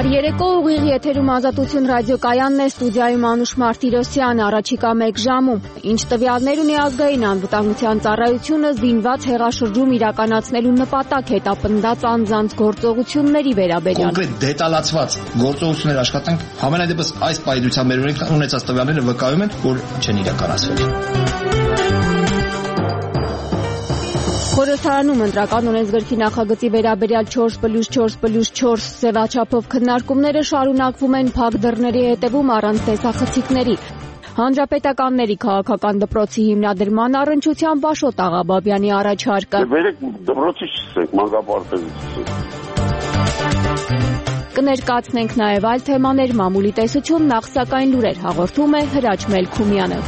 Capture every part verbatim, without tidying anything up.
Բարի երեկո, ուղիղ եթերում Ազատություն ռադիոկայանն է, ստուդիայում Անուշ Մարտիրոսյան, առաջիկա մեկ ժամում։ Ինչ տվյալներ ունի ազգային անվտանգության ծառայությունը զինված հեղաշրջում իրականացնելու նպատակ հետապնդած անձանց գործողությունների վերաբերյալ։ Կոնկրետ դետալացված գործողություններ աշխատանք, համենայն դեպս այս պայծրությամբ մեր ունեցած տվյալները վկայում են, որ չեն իրականացվել։ Խորհրդարանում ընտրական օրենսգրքի նախագծի վերաբերյալ չորս պլյուս չորս պլյուս չորս սևաչափով քննարկումները շարունակվում են փակ դռների հետևում առանց տեսախցիկների։ Հանրապետականների քաղաքական դպրոցի հիմնադրման առնչությամբ Աշոտ Աղաբաբյանի առաջարկը։ Վերեք դպրոցի չսեք, մանկապարտեզի չսեք։ Կներկայացնենք նաև այլ թեմաներ, մամուլի տեսություն, նախ սակայն լուրեր հաղորդում է Հրաչ Մելքումյանը։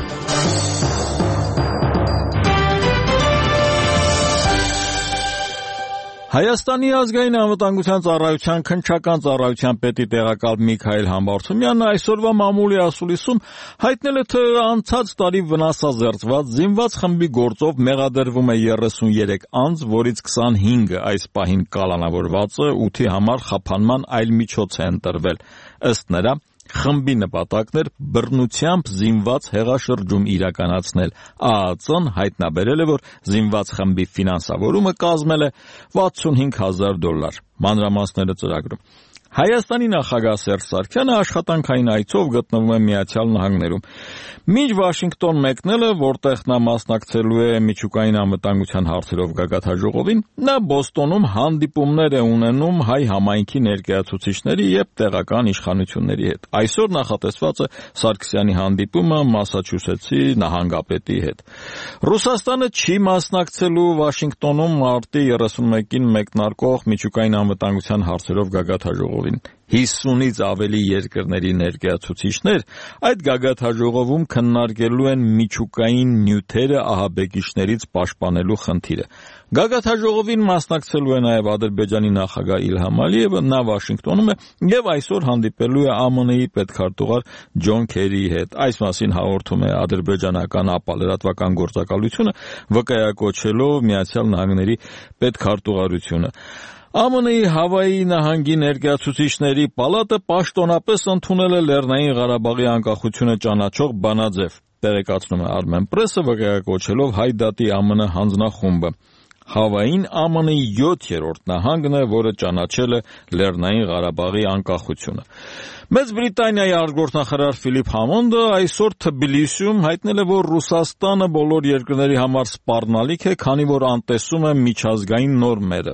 Հայաստանի ազգային անվտանգության ծառայության քննչական ծառայության պետի տեղակալ Միքայել Համբարձումյանը այսօրվա մամուլի ասուլիսում հայտնել է, թե անցած տարի վնասազերծված զինված խմբի գործով մեղադրվում է երեսուներեք անձ, որից քսանհինգը այս պահին կալանավորված է, ութի համար խափանման այլ միջոց է ընտրվել։ Ըստ նրա, խմբի նպատակն էր բռնությամբ զինված հեղաշրջում իրականացնել։ ԱԱԾ-ն հայտնաբերել է, որ զինված խմբի ֆինանսավորումը կազմել է վաթսունհինգ հազար դոլար։ Մանրամասները ծրագրում։ Հայաստանի նախագահ Սերժ Սարգսյանը աշխատանքային այցով գտնվում է Միացյալ Նահանգներում։ Մինչ Վաշինգտոն մեկնելը, որտեղ նա մասնակցելու է միջուկային անվտանգության հարցերով գագաթնաժողովին, նա Բոստոնում հանդիպումներ է ունենում հայ համայնքի ներկայացուցիչների և տեղական իշխանությունների հետ։ Այսօր նախատեսված է Սարգսյանի հանդիպումը Մասաչուսեթսի նահանգապետի հետ։ Ռուսաստանը չի մասնակցելու Վաշինգտոնում մարտի երեսունմեկին մեկնարկող միջուկային անվտանգության հարցերով գագաթնաժողով։ հիսունից ավելի երկրների ներկայացուցիչներ այդ գագաթնաժողովում քննարկելու են միջուկային նյութերը ահաբեկիչներից պաշտպանելու խնդիրը։ Գագաթնաժողովին մասնակցելու է նաև Ադրբեջանի նախագահ Իլհամ Ալիևը, նա Վաշինգտոնում է և այսօր հանդիպելու է ԱՄՆ-ի պետքարտուղար Ջոն Քերիի հետ։ Այս մասին հաղորդում է ադրբեջանական ապալրատվական գործակալությունը, վկայակոչելով Միացյալ Նահանգների պետքարտուղարությունը։ ԱՄՆ-ի Հավայի նահանգի ներկայացուցիչների պալատը պաշտոնապես ընդունել է Լեռնային Ղարաբաղի անկախությունը ճանաչող բանաձև, տեղեկացնում է Armen Press-ը, վկայակոչելով Հայ դատի ԱՄՆ հանձնախումբը։ Հավային ԱՄՆ-ի յոթերորդ նահանգն է, որը ճանաչել է Լեռնային Ղարաբաղի անկախությունը։ Մեծ Բրիտանիայի արտգործնախարար Ֆիլիպ Համոնդը այսօր Թբիլիսիում հայտնել է, որ Ռուսաստանը բոլոր երկրների համար սպառնալիք է, քանի որ անտեսում է միջազգային նորմերը։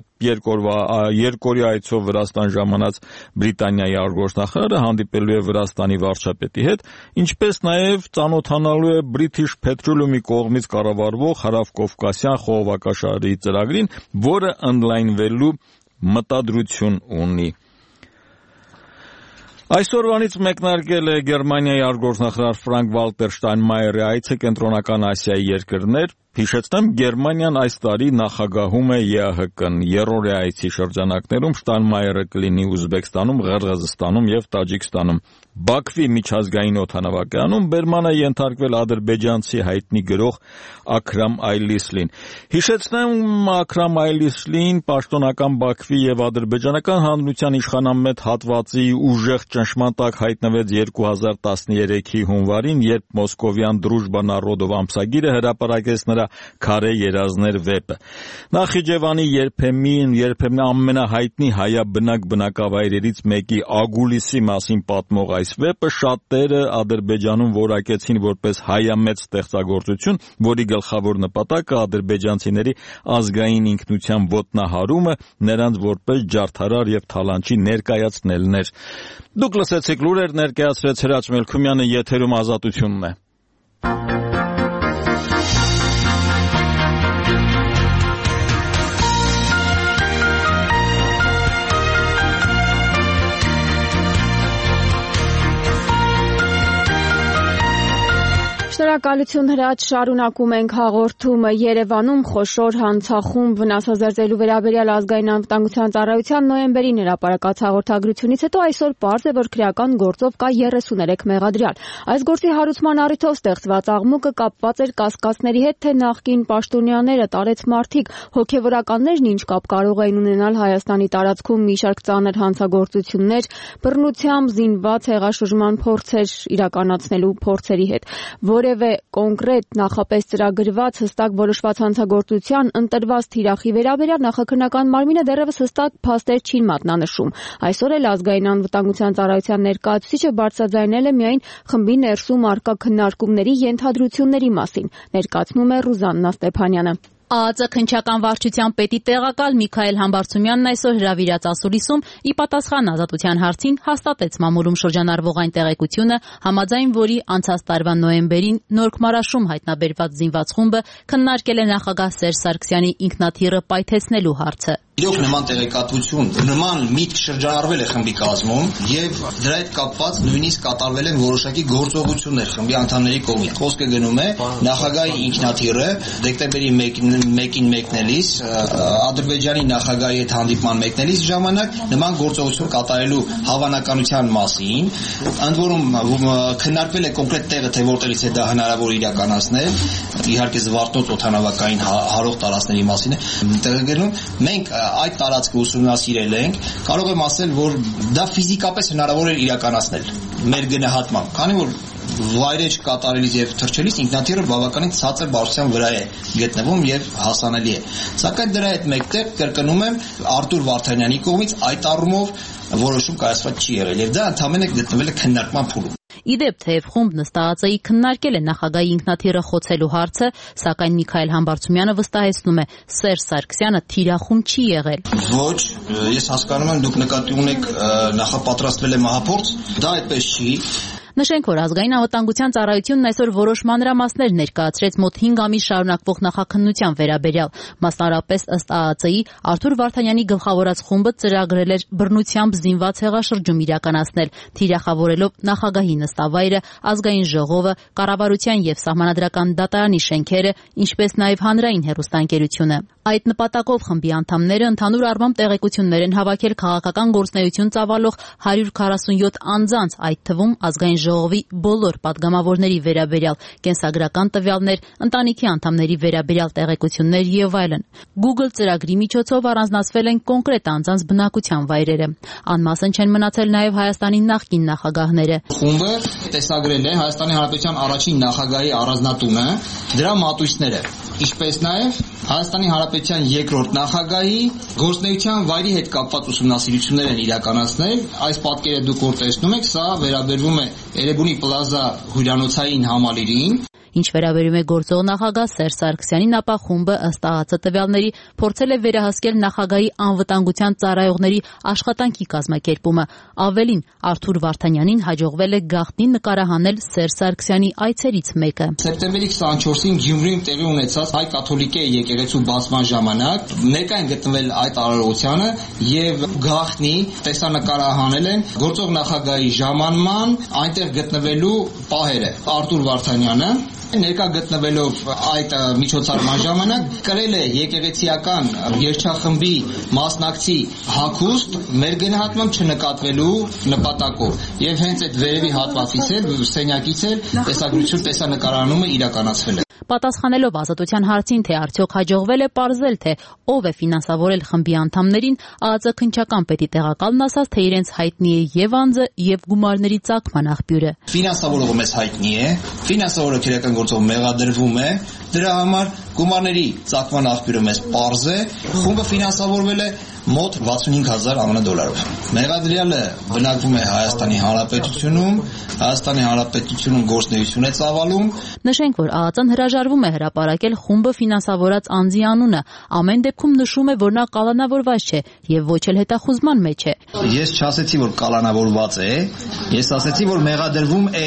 Երկօրյա այցով Վրաստան ժամանած Բրիտանիայի արտգործնախարարը հանդիպելու է Վրաստանի վարչապետի հետ, ինչպես նաև ծանոթանալու է British Petroleum-ի կողմից կառավարվող Հարավկովկասյան խողովակաշարի ծրագրին, որը ընդլայնվելու մտադրություն ունի։ Այսօրվանից մեկնարկել է Գերմանիայի արտգործնախարար Ֆրանկ Վալտեր Շտայնմայերի այցը Կենտրոնական Ասիայի երկրներ։ Հիշեցնեմ, Գերմանիան այս տարի նախագահում է ԵԱՀԿ-ն։ Երրորդյա այցի շրջանակներում Շտայնմայերը կլինի Ուզբեկստանում, Ղրղզստանում և Տաջիկստանում։ Բաքվի միջազգային օդանավակայանում բերման է ենթարկվել ադրբեջանցի հայտնի գրող Աքրամ Այլիսլին։ Հիշեցնեմ, Աքրամ Այլիսլին պաշտոնական Բաքվի և ադրբեջանական հանրության իշխանամետ հատվածի ուժեղ ճնշման տակ հայտնվեց երկու հազար տասներեքի հունվարին, երբ Մոսկովյան Դրուժբա Նարոդով ամսագիրը հրապարակեց նրա Քարե երազներ վեպը։ Նախիջևանի երբեմին երբեմն ամենահայտնի հայաբնակ բնակավայրերից մեկի Ագուլիսի մասին պատմող այս վեպը շատերը Ադրբեջանում որակեցին որպես հայամետ ստեղծագործություն, որի գլխավոր նպատակը ադրբեջանցիների ազգային ինքնության ոտնահարումը, նրանց որպես ջարդարար և թալանչի ներկայացնելն էր։ Դուք լսեցիք լուրեր, ներկայացրեց Հրաչ Մելքումյանը, եթերում Ազատությունն է։ Շնորհակալություն Հրաչ, շարունակում ենք հաղորդումը Երևանում խոշոր հանցախումբ վնասազերծելու վերաբերյալ ազգային անվտանգության ծառայության նոյեմբերին հրապարակած հաղորդագրությունից հետո այսօր պարզ է, որ քրեական գործով կա երեսուներեք մեղադրյալ։ Այս գործի հարուցման առիթով ստեղծված աղմուկը կապված էր կասկածների հետ, թե նախկին պաշտոնյաները, տարեց մարդիկ, հոգևորականներն ինչ կապ կարող էին ունենալ Հայաստանի տարածքում մի շարք ծանր հանցագործություններ, բռնությամբ զինված հեղաշրջման փորձեր իրականացնելու փորձերի հետ։ Որևէ կոնկրետ նախապես ծրագրված հստակ որոշված հանցագործության ընտրված թիրախի վերաբերյալ նախաքննական մարմինը դեռևս հստակ փաստեր չի մատնանշում։ Այսօր էլ ազգային անվտանգության ծառայության ներկայացուցիչը բարձրաձայնել է միայն խմբի ներսում առկա քննարկումների ենթադրությունների մասին, ներկայացնում է Ռուզաննա Ստեփանյանը։ ԱԱԾ քննչական վարչության պետի տեղակալ Միքայել Համբարձումյանն այսօր հրավիրած ասուլիսում ի պատասխան ազատության հարցին հաստատեց մամուլում շրջանառվող այն տեղեկությունը, համաձայն որի անցած տարվա նոյեմբերին Նորք-Մարաշում հայտնաբերված զինված խումբը քննարկել է նախագահ Սերժ Սարգսյանի ինքնաթիռը պայթեցնելու հարցը։ Իրոք նման տեղեկատվություն, նման միտք շրջանառվել է խմբի կազմում եւ դրա հետ կապված նույնիսկ կատարվել են որոշակի գործողություններ խմբի անդամների կողմից։ Խոսքը գնում է նախագահի ինքնաթիռը դեկտեմբերի մեկին մեկնելիս Ադրբեջանի նախագահի հետ հանդիպման մեկնելիս ժամանակ նման գործողություն կատարելու հավանականության մասին, ընդ որում քննարկվել է կոնկրետ տեղը, թե որտեղից է դա հնարավոր իրականացնել, իհարկե զվարթնոց օդանավակային հարող տարածքների մասին է տեղեկանում։ Մենք այդ տարածքը ուսումնասիրել ենք, կարող եմ ասել, որ դա ֆիզիկապես հնարավոր է իրականացնել մեր գնահատմամբ, քանի որ վայրեջ կատարելիս եւ թռչելիս ինքնաթիռը բավականին ցածր բարձրության վրա է գտնվում եւ հասանելի է։ Սակայն դրա հետ մեկտեղ կրկնում եմ Արտուր Վարդանյանի կողմից այդ առումով որոշում կայացված չի եղել եւ դա ընդհանրապես գտնվել է քննարկման փուլում։ Իդեպ թեև խումբն ըստ ԱԱԾ-ի քննարկել է նախագահի ինքնաթիռը խոցելու հարցը, սակայն Միքայել Համբարձումյանը վստահեցնում է, Սերժ Սարգսյանը թիրախում չի եղել։ Ոչ, ես հասկանում եմ, դուք նկատի ունեք նախապատրաստվել է մահափորձ, դա այդպես չի։ Նշենք, որ ազգային անվտանգության ծառայությունն այսօր որոշ մանրամասներ ներկայացրեց մոտ հինգ ամիս շարունակվող նախաքննության վերաբերյալ։ Մասնարարպես ըստ ԱԱԾ-ի Արտուր Վարդանյանի գլխավորած խումբը ծրագրել էր բռնությամբ զինված հեղաշրջում իրականացնել, թիրախավորելով նախագահի նստավայրը, ազգային ժողովը, կառավարության եւ սահմանադրական դատարանի շենքերը, ինչպես նաեւ հանրային հեռուստաընկերությունը։ Այդ նպատակով խմբի անդամները ընդհանուր առմամբ տեղեկություններ են հավաքել քաղաքական գործունեություն ծավալող հարյուր քառասունյոթ անձանց, այդ թվում ազգային ժողովի բոլոր падգամավորների վերաբերյալ կենսագրական տվյալներ, ընտանիքի անդամների վերաբերյալ տեղեկություններ եւ այլն։ Google ծրագրի միջոցով առանձնացվել են կոնկրետ անձանց բնակության վայրերը։ Անմասն չեն մնացել նաեւ Հայաստանի նախկին նախագահները։ Խումբը տեսագրել է Հայաստանի Հանրապետության առաջին նախագահի առանձնատունը, դրա մատույցները, ինչպես նաեւ Հայաստանի Հանրապետության երկրորդ նախագահի գործնեության վայրի հետ կապված ուսումնասիրություններ են իրականացնել։ Այս պատկերը դուք որ տեսնում եք, սա վերաբերվում է Էրեբունի պլազա հյուրանոցային համալիրին։ Ինչ վերաբերում է գործող նախագահ Սերժ Սարգսյանին, ապա խումբը ըստ ԱԱԾ տվյալների փորձել է վերահսկել նախագահի անվտանգության ծառայողների աշխատանքի կազմակերպումը։ Ավելին, Արտուր Վարդանյանին հաջողվել է գաղտնի նկարահանել Սերժ Սարգսյանի այցերից մեկը։ Սեպտեմբերի քսաներկուսին Գյումրիում տեղի ունեցած հայ կաթոլիկե եկեղեցու բացման ժամանակ ներկա են գտնվել այդ արարողությանը եւ գաղտնի տեսանկարահանել են գործող նախագահի ժամանման այնտեղ գտնվելու պահերը։ Արտուր Վարդանյանը ներկա գտնվելով այդ միջոցառման ժամանակ կրել է եկեղեցիական երգչախմբի մասնակցի հագուստ մեր գնահատմամբ չնկատվելու նպատակով եւ հենց այդ վերևի հատվածից էլ սենյակից էլ տեսագրություն տեսանկարահանումը իրականացվել է։ Պատասխանելով ազատության հարցին, թե արդյոք հաջողվել է պարզել, թե ով է ֆինանսավորել խմբի անդամներին, ԱԱԾ քննչական պետի տեղակալն ասաց, թե իրենց հայտնի է եւ անձը եւ գումարների ծագման աղբյուրը։ Ֆինանսավորողը մեզ հայտնի է, ֆինանսավորը քրեական գործով մեղադրվում է, դրա համար գումարների ծագման աղբյուրը մեզ պարզ է, խումբը ֆինանսավորվել է մոտ վաթսունհինգ հազար ԱՄՆ դոլարով։ Մեղադրյալը բնակվում է Հայաստանի Հանրապետությունում, Հայաստանի Հանրապետությունում գործունեություն է ծավալում։ Նշենք, որ ԱԱԾ-ն հրաժարվում է հրապարակել խումբը ֆինանսավորած անձի անունը, ամեն դեպքում նշում է, որ նա կալանավորված չէ եւ ոչ էլ հետախուզման մեջ է։ Ես չասեցի, որ կալանավորված է, ես ասեցի, որ մեղադրվում է։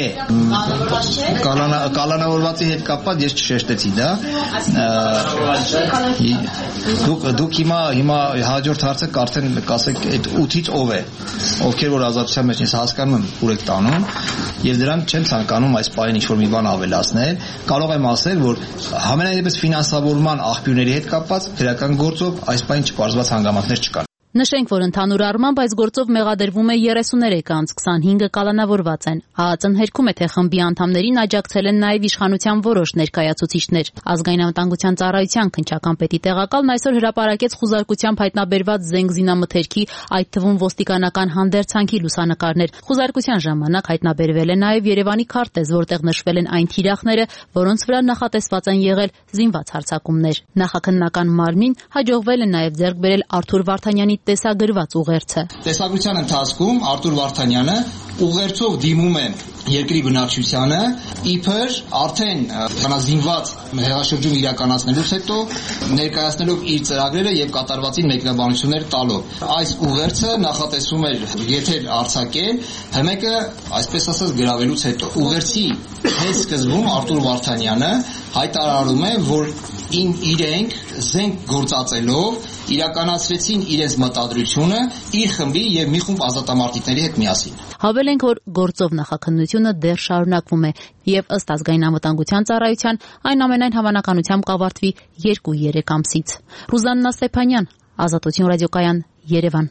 Կալանավորվածի հետ կապված ես չշեշտեցի դա։ Դուք դուք հիմա հիմա հաջորդ հարցը արդեն կասեք այդ ութից ով է, ովքեր որ ազատության մեջ ես հասկանում եմ ուր եք տանում եւ դրանք չեն ցանկանում այս պահին ինչ-որ մի բան ավելացնել, կարող եմ ասել, որ համենայնպես ֆինանսավորման աղբյուրների հետ կապված քրեական գործով այս պահին չպարզված հանգամանքներ չկան։ Նշենք, որ ընդհանուր առմամբ այս գործով մեղադրվում է երեսուներեք անց, քսանհինգը կալանավորված են։ ԱԱԾ-ն հերքում է, թե խմբի անդամներին աջակցել են նաև իշխանության որոշ ներկայացուցիչներ։ Ազգային անվտանգության ծառայության քննչական պետի տեղակալն այսօր հրապարակեց խուզարկությամբ հայտնաբերված զենք զինամթերքի, այդ թվում ոստիկանական հանդերձանքի լուսանկարներ։ Խուզարկության ժամանակ հայտնաբերվել է նաև Երևանի քարտեզ, որտեղ նշվել են այն թիրախները, որոնց վրա նախատեսված են եղել զինված հարձակումներ։ Նախաքննական մարմին հաջողվել է նաև ձեռք բերել Արթուր Վարդանյանի տեսագրված ուղերձը։ Տեսագրության ընթացքում Արթուր Վարդանյանը ուղերձով դիմում է երկրի բնակչությանը, իբր արդեն զինված հեղաշրջում իրականացնելուց հետո ներկայացնելով իր ծրագրերը եւ կատարվածին մեկնաբանություններ տալով։ Այս ուղերձը նախատեսում էր եթեր արձակել հմեկը, այսպես ասած, գրավելուց հետո։ Ուղերձի հետ սկզբում Արթուր Վարդանյանը հայտարարում է, որ իրենք զենք գործածելով իրականացրեցին իրենց մտադրությունը իր խմբի եւ մի խումբ ազատամարտիկների հետ միասին։ Հավելենք, որ գործով նախաքննությունը դեռ շարունակվում է եւ ըստ ազգային անվտանգության ծառայության այն ամենայն հավանականությամբ կավարտվի երկու-երեք ամսից։ Ռուզաննա Ստեփանյան, Ազատություն ռադիոկայան, Երևան։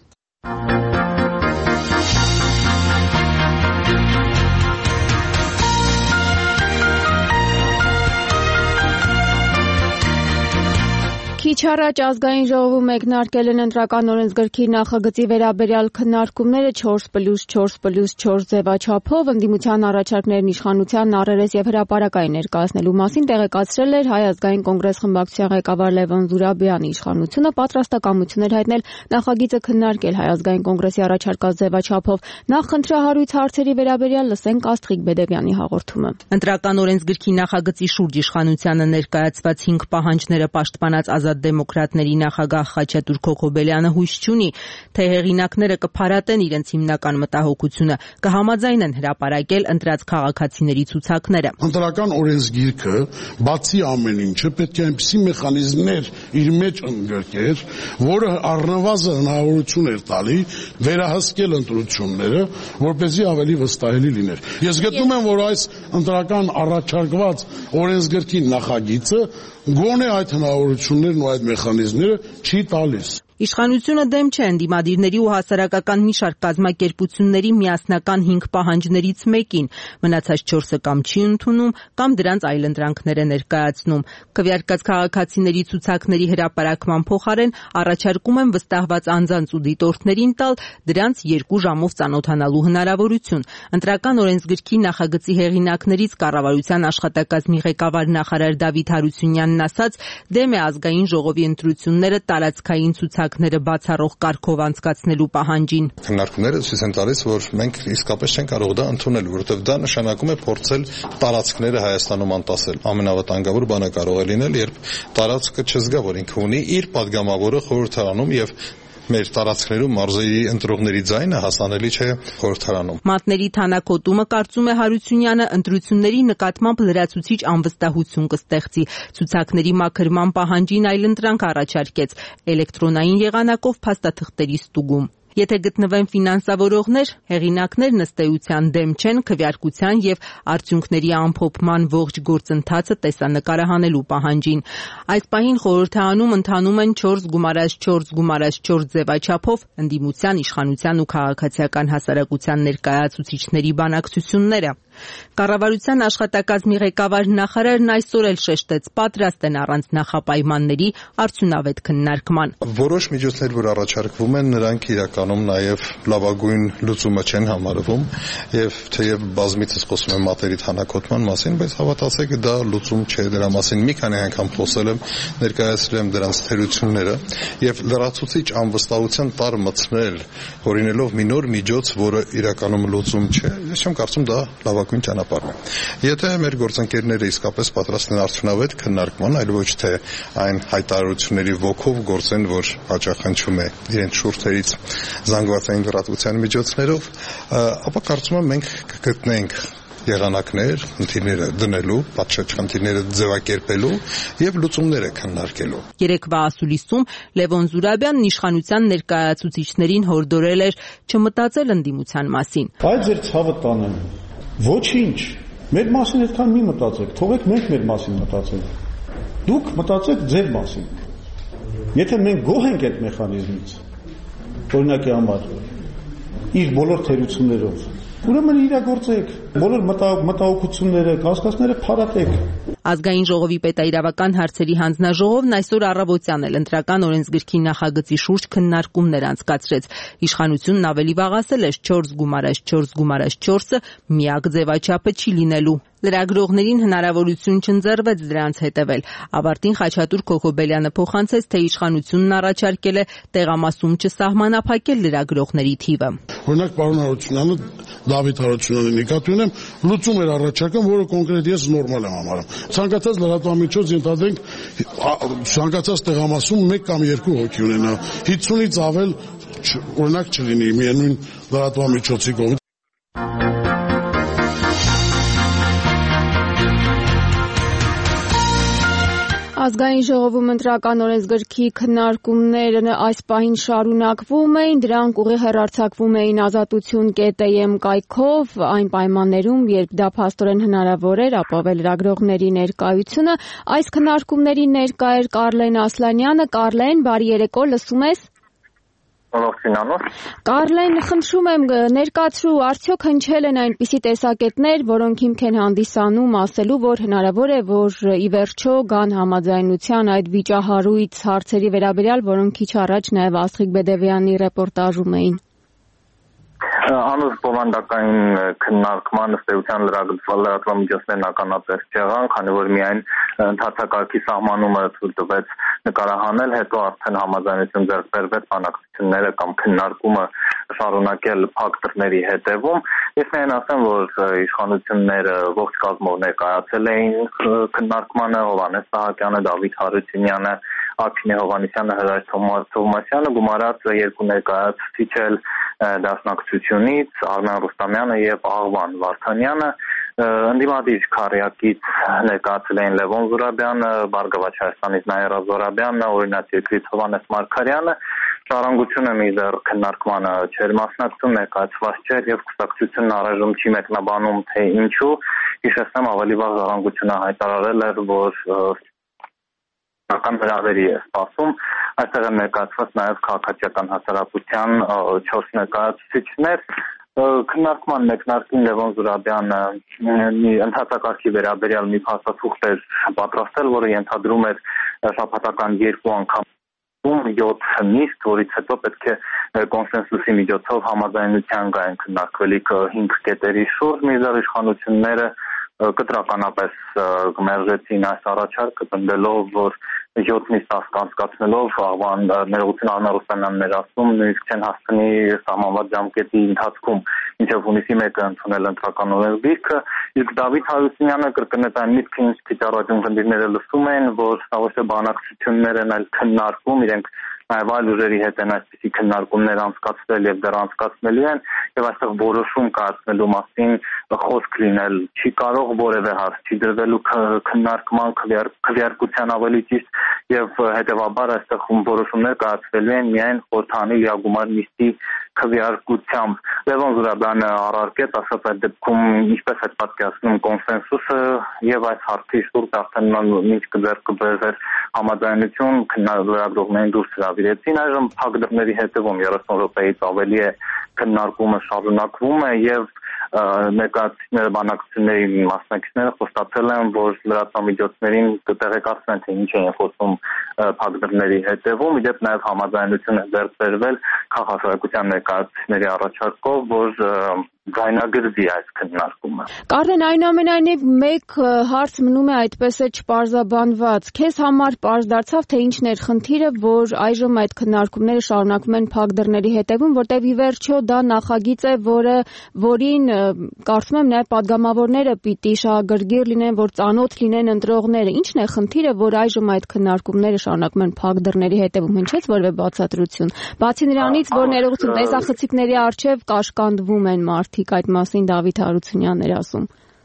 Քիչ առաջ ազգային ժողովում մեկնարկել են ընտրական օրենսգրքի նախագծի վերաբերյալ քննարկումները չորս պլյուս չորս պլյուս չորս ձևաչափով ընդդիմության առաջարկներն իշխանության առերես եւ հրապարակային ներկայացնելու մասին տեղեկացրել էր Հայ ազգային կոնգրես խմբակցության ղեկավար Լևոն Զուրաբյանը։ Իշխանությունը պատրաստակամություն էր հայտնել նախագիծը քննարկել Հայ ազգային կոնգրեսի առաջարկած ձևաչափով։ Նախ խնդրահարույց հարցերի վերաբերյալ լսենք Աստղիկ Բեդևյանի հաղորդումը։ Ընտրական օրենսգրքի նախագծի շուրջ իշխանությանը ներկայացված հինգ պահանջները պաշտպանած ազատ դեմոկրատների նախագահ Խաչատուր Քոքոբելյանը հույս չունի, թե հեղինակները կփարատեն իրենց հիմնական մտահոգությունը, կհամաձայնեն հրապարակել ընտրած քաղաքացիների ցուցակները։ Ընտրական օրենսգիրքը, բացի ամեն ինչը, պետք է այնպիսի մեխանիզմներ իր մեջ ընդգրկեր, որը առնվազն հնարավորություն էր տալի վերահսկել ընտրությունները, որպեսզի ավելի վստահելի լիներ։ Ես գտնում եմ, որ այս ընտրական առաջարկված օրենսգրքի նախագիծը գոնե այդ հնարավորություններն ու այդ մեխանիզմները չի տալիս։ Իշխանությունը դեմ չէ ընդդիմադիրների ու հասարակական մի շարք կազմակերպությունների միասնական հինգ պահանջներից մեկին, մնացած չորսը կամ չի ընդունում, կամ դրանց այլընտրանքներ է ներկայացնում։ Քվեարկած քաղաքացիների ցուցակների հրապարակման փոխարեն առաջարկում են վստահված անձանց ու դիտորդներին տալ դրանց երկու ժամով ծանոթանալու հնարավորություն։ Ընտրական օրենսգրքի նախագծի հեղինակներից կառավարության աշխատակազմի ղեկավար նախարար Դավիթ Հարությունյանն ասաց, դեմ է ազգային ժողովի ընտրությունները տարածքային ցուցակները բացառող կարգով անցկացնելու պահանջին։ Քննարկումները ցույց են տալիս, որ մենք իսկապես չենք կարող դա ընդունել, որովհետև դա նշանակում է փորձել տարածքները Հայաստանում անտասել։ Ամենավտանգավոր բանը կարող է լինել, երբ տարածքը չզգա, որ ինքը ունի իր падգամավորը խորհրդարանում եւ մեր տարածքներում մարզերի ընտրողների ձայնը հասանելի չէ խորհրդարանում։ Մատների թանաքոտումը, կարծում է Հարությունյանը, ընտրությունների նկատմամբ լրացուցիչ անվստահություն կստեղծի։ Ցուցակների մաքրման պահանջին այլընտրանք առաջարկեց էլեկտրոնային եղանակով փաստաթղթերի ստուգում։ Եթե գտնվեն ֆինանսավորողներ, հեղինակներն ըստ էության դեմ չեն քվեարկության եւ արդյունքների ամփոփման ողջ գործընթացը տեսանկարահանելու պահանջին։ Այս պահին խորհրդարանում ընթանում են չորս գումարած չորս գումարած չորս ձևաչափով ընդդիմության, իշխանության ու քաղաքացիական հասարակության ներկայացուցիչների բանակցությունները։ Կառավարության աշխատակազմի ղեկավար նախարարն այսօր էլ շեշտեց, պատրաստ են առանց նախապայմանների արդյունավետ քննարկման։ Որոշ միջոցներ, որ առաջարկվում են, նրանք իրականում նաև լավագույն լուծումը չեն համարվում, եւ թեև բազմիցս խոսում եմ մատերի թանաքոտման մասին, բայց հավատացեք, դա լուծում չէ։ Դրա մասին մի քանի անգամ խոսել եմ, ներկայացրել եմ դրանց թերությունները եւ լրացուցիչ անվստահության տար մտցնել, հորինելով մի նոր միջոց, որը իրականում լուծում չէ։ Ես չեմ կարծում դա լավագույն ճանապարհն է։ Եթե մեր գործընկերները իսկապես պատրաստ են արդյունավետ քննարկման, այլ ոչ թե այն հայտարարությունների ոգով գործեն, որ հաճախանչում է իրենց շուրթերից զանգվածային լրատվության միջոցներով, ապա կարծում եմ մենք կգտնենք եղանակներ, խնդիրները դնելու, պատշաճ խնդիրները ձևակերպելու եւ լուծումները քննարկելու։ Երեկվա ասուլիսում Լևոն Զուրաբյանն իշխանության ներկայացուցիչներին հորդորել էր չմտածել ընդդիմության մասին։ Բայց ձեր ցավը տանեմ։ Ոչինչ։ Մեր մասին այդքան մի մտածեք, թողեք մենք մեր մասին մտածենք։ Դուք մտածեք ձեր մասին։ Եթե մենք գոհ ենք այդ մեխանիզմից, օրինակի համար, իր բոլոր թերություններով, ուրեմն իրագործեք, բոլոր մտահոգությունները, կասկածները փարատեք։ Ազգային ժողովի պետաիրավական հարցերի հանձնաժողովն այսօր առավոտյան էլ ընտրական օրենսգրքի նախագծի շուրջ քննարկումներ անցկացրեց։ Իշխանությունն ավելի վաղ ասել էր չորս գումարած չորս գումարած չորսը միակ ձևաչափը չի լինելու։ Լրագրողներին հնարավորություն չընձեռվեց դրանց հետևել։ Ավարտին Խաչատուր Քոքոբելյանը փոխանցեց, թե իշխանությունն առաջարկել է տեղամասում չսահմանափակել լրագրողների թիվը։ Օրինակ պարոն Հարությունյանը, Դավիթ Հարությունյանը նկատի ունեմ, լուծում էր առաջարկում, որը կոնկրետ ես նորմալ եմ համարում։ Ցանկացած լրատվամիջոց ենթադրենք ցանկացած տեղամասում մեկ կամ երկու հոգի ունենա, հինգից ավել օրինակ չլինի միևնույն լրատվամիջոցի կողմից։ Ազգային ժողովում ընտրական օրենսգրքի քննարկումներն այս պահին շարունակվում էին, դրանք ուղիղ հեռարձակվում էին ազատություն.am կայքով, այն պայմաններում, երբ դա փաստորեն հնարավոր էր ապավել լրագրողների ներկայությունը։ Այս քննարկումների ներկա էր Կարլեն Ասլանյանը։ Կարլեն, բարի երեկո, լսում ես։ Կարլեն, խնդրում եմ ներկայացրու, արդյոք հնչել են այնպիսի տեսակետներ, որոնք հիմք են հանդիսանում ասելու, որ հնարավոր է, որ ի վերջո գան համաձայնության այդ վիճահարույց հարցերի վերաբերյալ, որոնք քիչ առաջ նաև Աստղիկ Բեդևյանի ռեպորտաժում էին։ Անուս բովանդակային քննարկման ըստ էության լրատվամիջոցներն ականատես չեղան, քանի որ միայն ընդհանրակարգի սահմանումը ցույց տվեց նկարահանել, հետո արդեն համաձայնություն ձեռք բերվեց բանակցությունները կամ քննարկումը շարունակել փակ դռների հետևում։ Ես միայն ասեմ, որ իշխանությունները ողջ կազմով ներկայացել էին քննարկմանը, Հովհաննես Սահակյանը, Դավիթ Հարությունյանը, Աքինե Հովհաննիսյանը, Հրաչ Թովմասյանը, գումարած երկու ներկայացուցիչ էլ դաշնակցությունից, Արմեն Ռուստամյանը եւ Աղվան Վարդանյանը, ընդդիմադիր քարյակից ներկայացել էին Լևոն Զուրաբյանը, Բարգավաճ Հայաստանից Նաիրա Զորաբյանը, Օրինաց երկրից Հովհաննես Մարգարյանը, Ժառանգությունը մինչդեռ քննարկմանը չէր մասնակցում, ներկայացված չէր եւ կուսակցությունն առայժմ չի մեկնաբանում, թե ինչու։ Հիշեցնեմ, ավելի վաղ Ժառանգությունը հայտարարել էր, որ հրավերի է սպասում, այստեղ են ներկայացված նաև քաղաքացիական հասարակության չորս ներկայացուցիչներ։ Քննարկման մեկնարկին Լևոն Զուրաբյանը ընդհանրակարգի վերաբերյալ մի փաստաթուղթ էր պատրաստել, որը ենթադրում էր շաբաթական երկու անգամ յոթ նիստ, որից հետո պետք է կոնսենսուսի միջոցով համաձայնության գային քննարկվելիք հինգ կետերի շուրջ։ Մինչդեռ իշխանությունները կտրականապես գմերժեցին այս առաջարկը, պնդելով, որ յոթ նիստ անցկացնելով ներողություն Արմեն Ռուստամյանն էր ասում, նույնիսկ չեն հասցնի սահմանված ժամկետի ընթացքում մինչև հունիսի մեկը ընդունել ընտրական օրենսգիրքը, իսկ Դավիթ Հարությունյանը կրկնեց այն միտքը, ինչ քիչ առաջ խնդիրները լսում են, որ ոչ թե բանակցություններ են, այլ քննարկում, իրենք նաև այլ ուժերի հետ են այսպիսի քննարկումներ անցկացվել եւ դեռ անցկացնելու են, եւ այստեղ որոշում կայացնելու մասին խոսք լինել չի կարող, որևէ հարց չի դրվելու քննարկման քվեարկության ավելի ճիշտ, եւ հետեւաբար այստեղ որոշումներ կայացվելու են միայն խորհրդանի լիագումար նիստի քվեարկությամբ։ Լևոն Զուրաբյանը առարկեց, ասաց այդ դեպքում ինչպես է պատկերացնում կոնսենսուսը եւ այս հարցի շուրջ արդեն ինչ կձեռք կբերվեր համաձայնություն, քննարկողներին դուրս հրավիրեցին, այժմ փակ դռների հետևում երեսուն րոպեից ավելի է քննարկումը շարունակվում է եւ ներկայացուցիչները բանակցությունների մասնակիցները խոստացել են, որ լրատվամիջոցներին կտեղեկացնեն, թե ինչ են խոսում փակ դռների հետևում, իդեպ նաեւ համաձայնություն է ձեռք բերվել քաղաքացիական ներկայացուցիչների առաջարկով, որ գայնագրվի այս քննարկումը։ Կարլեն, այնուամենայնիվ մեկ հարց մնում է այդպես է չպարզաբանված։ Քեզ համար պարզ դարձավ, թե ինչն էր խնդիրը, որ այժմ այդ քննարկումները շարունակվում են փակ դռների հետևում, որտեղ ի վերջո դա նախագիծ է, որը որին կարծում եմ նաև падգամավորները պիտի շահագրգիռ լինեն, որ ծանոթ լինեն ընտրողները։ Ինչն է խնդիրը, որ այժմ այդ քննարկումները շարունակվում են փակ դռների հետևում, հնչեց որևէ բացատրություն։ Բացի նրանից, որ ներողություն տեսախցիկների առջև կաշկանդվում են մարդ այդ մասին Դավիթ Հարությունյանն էր ասում։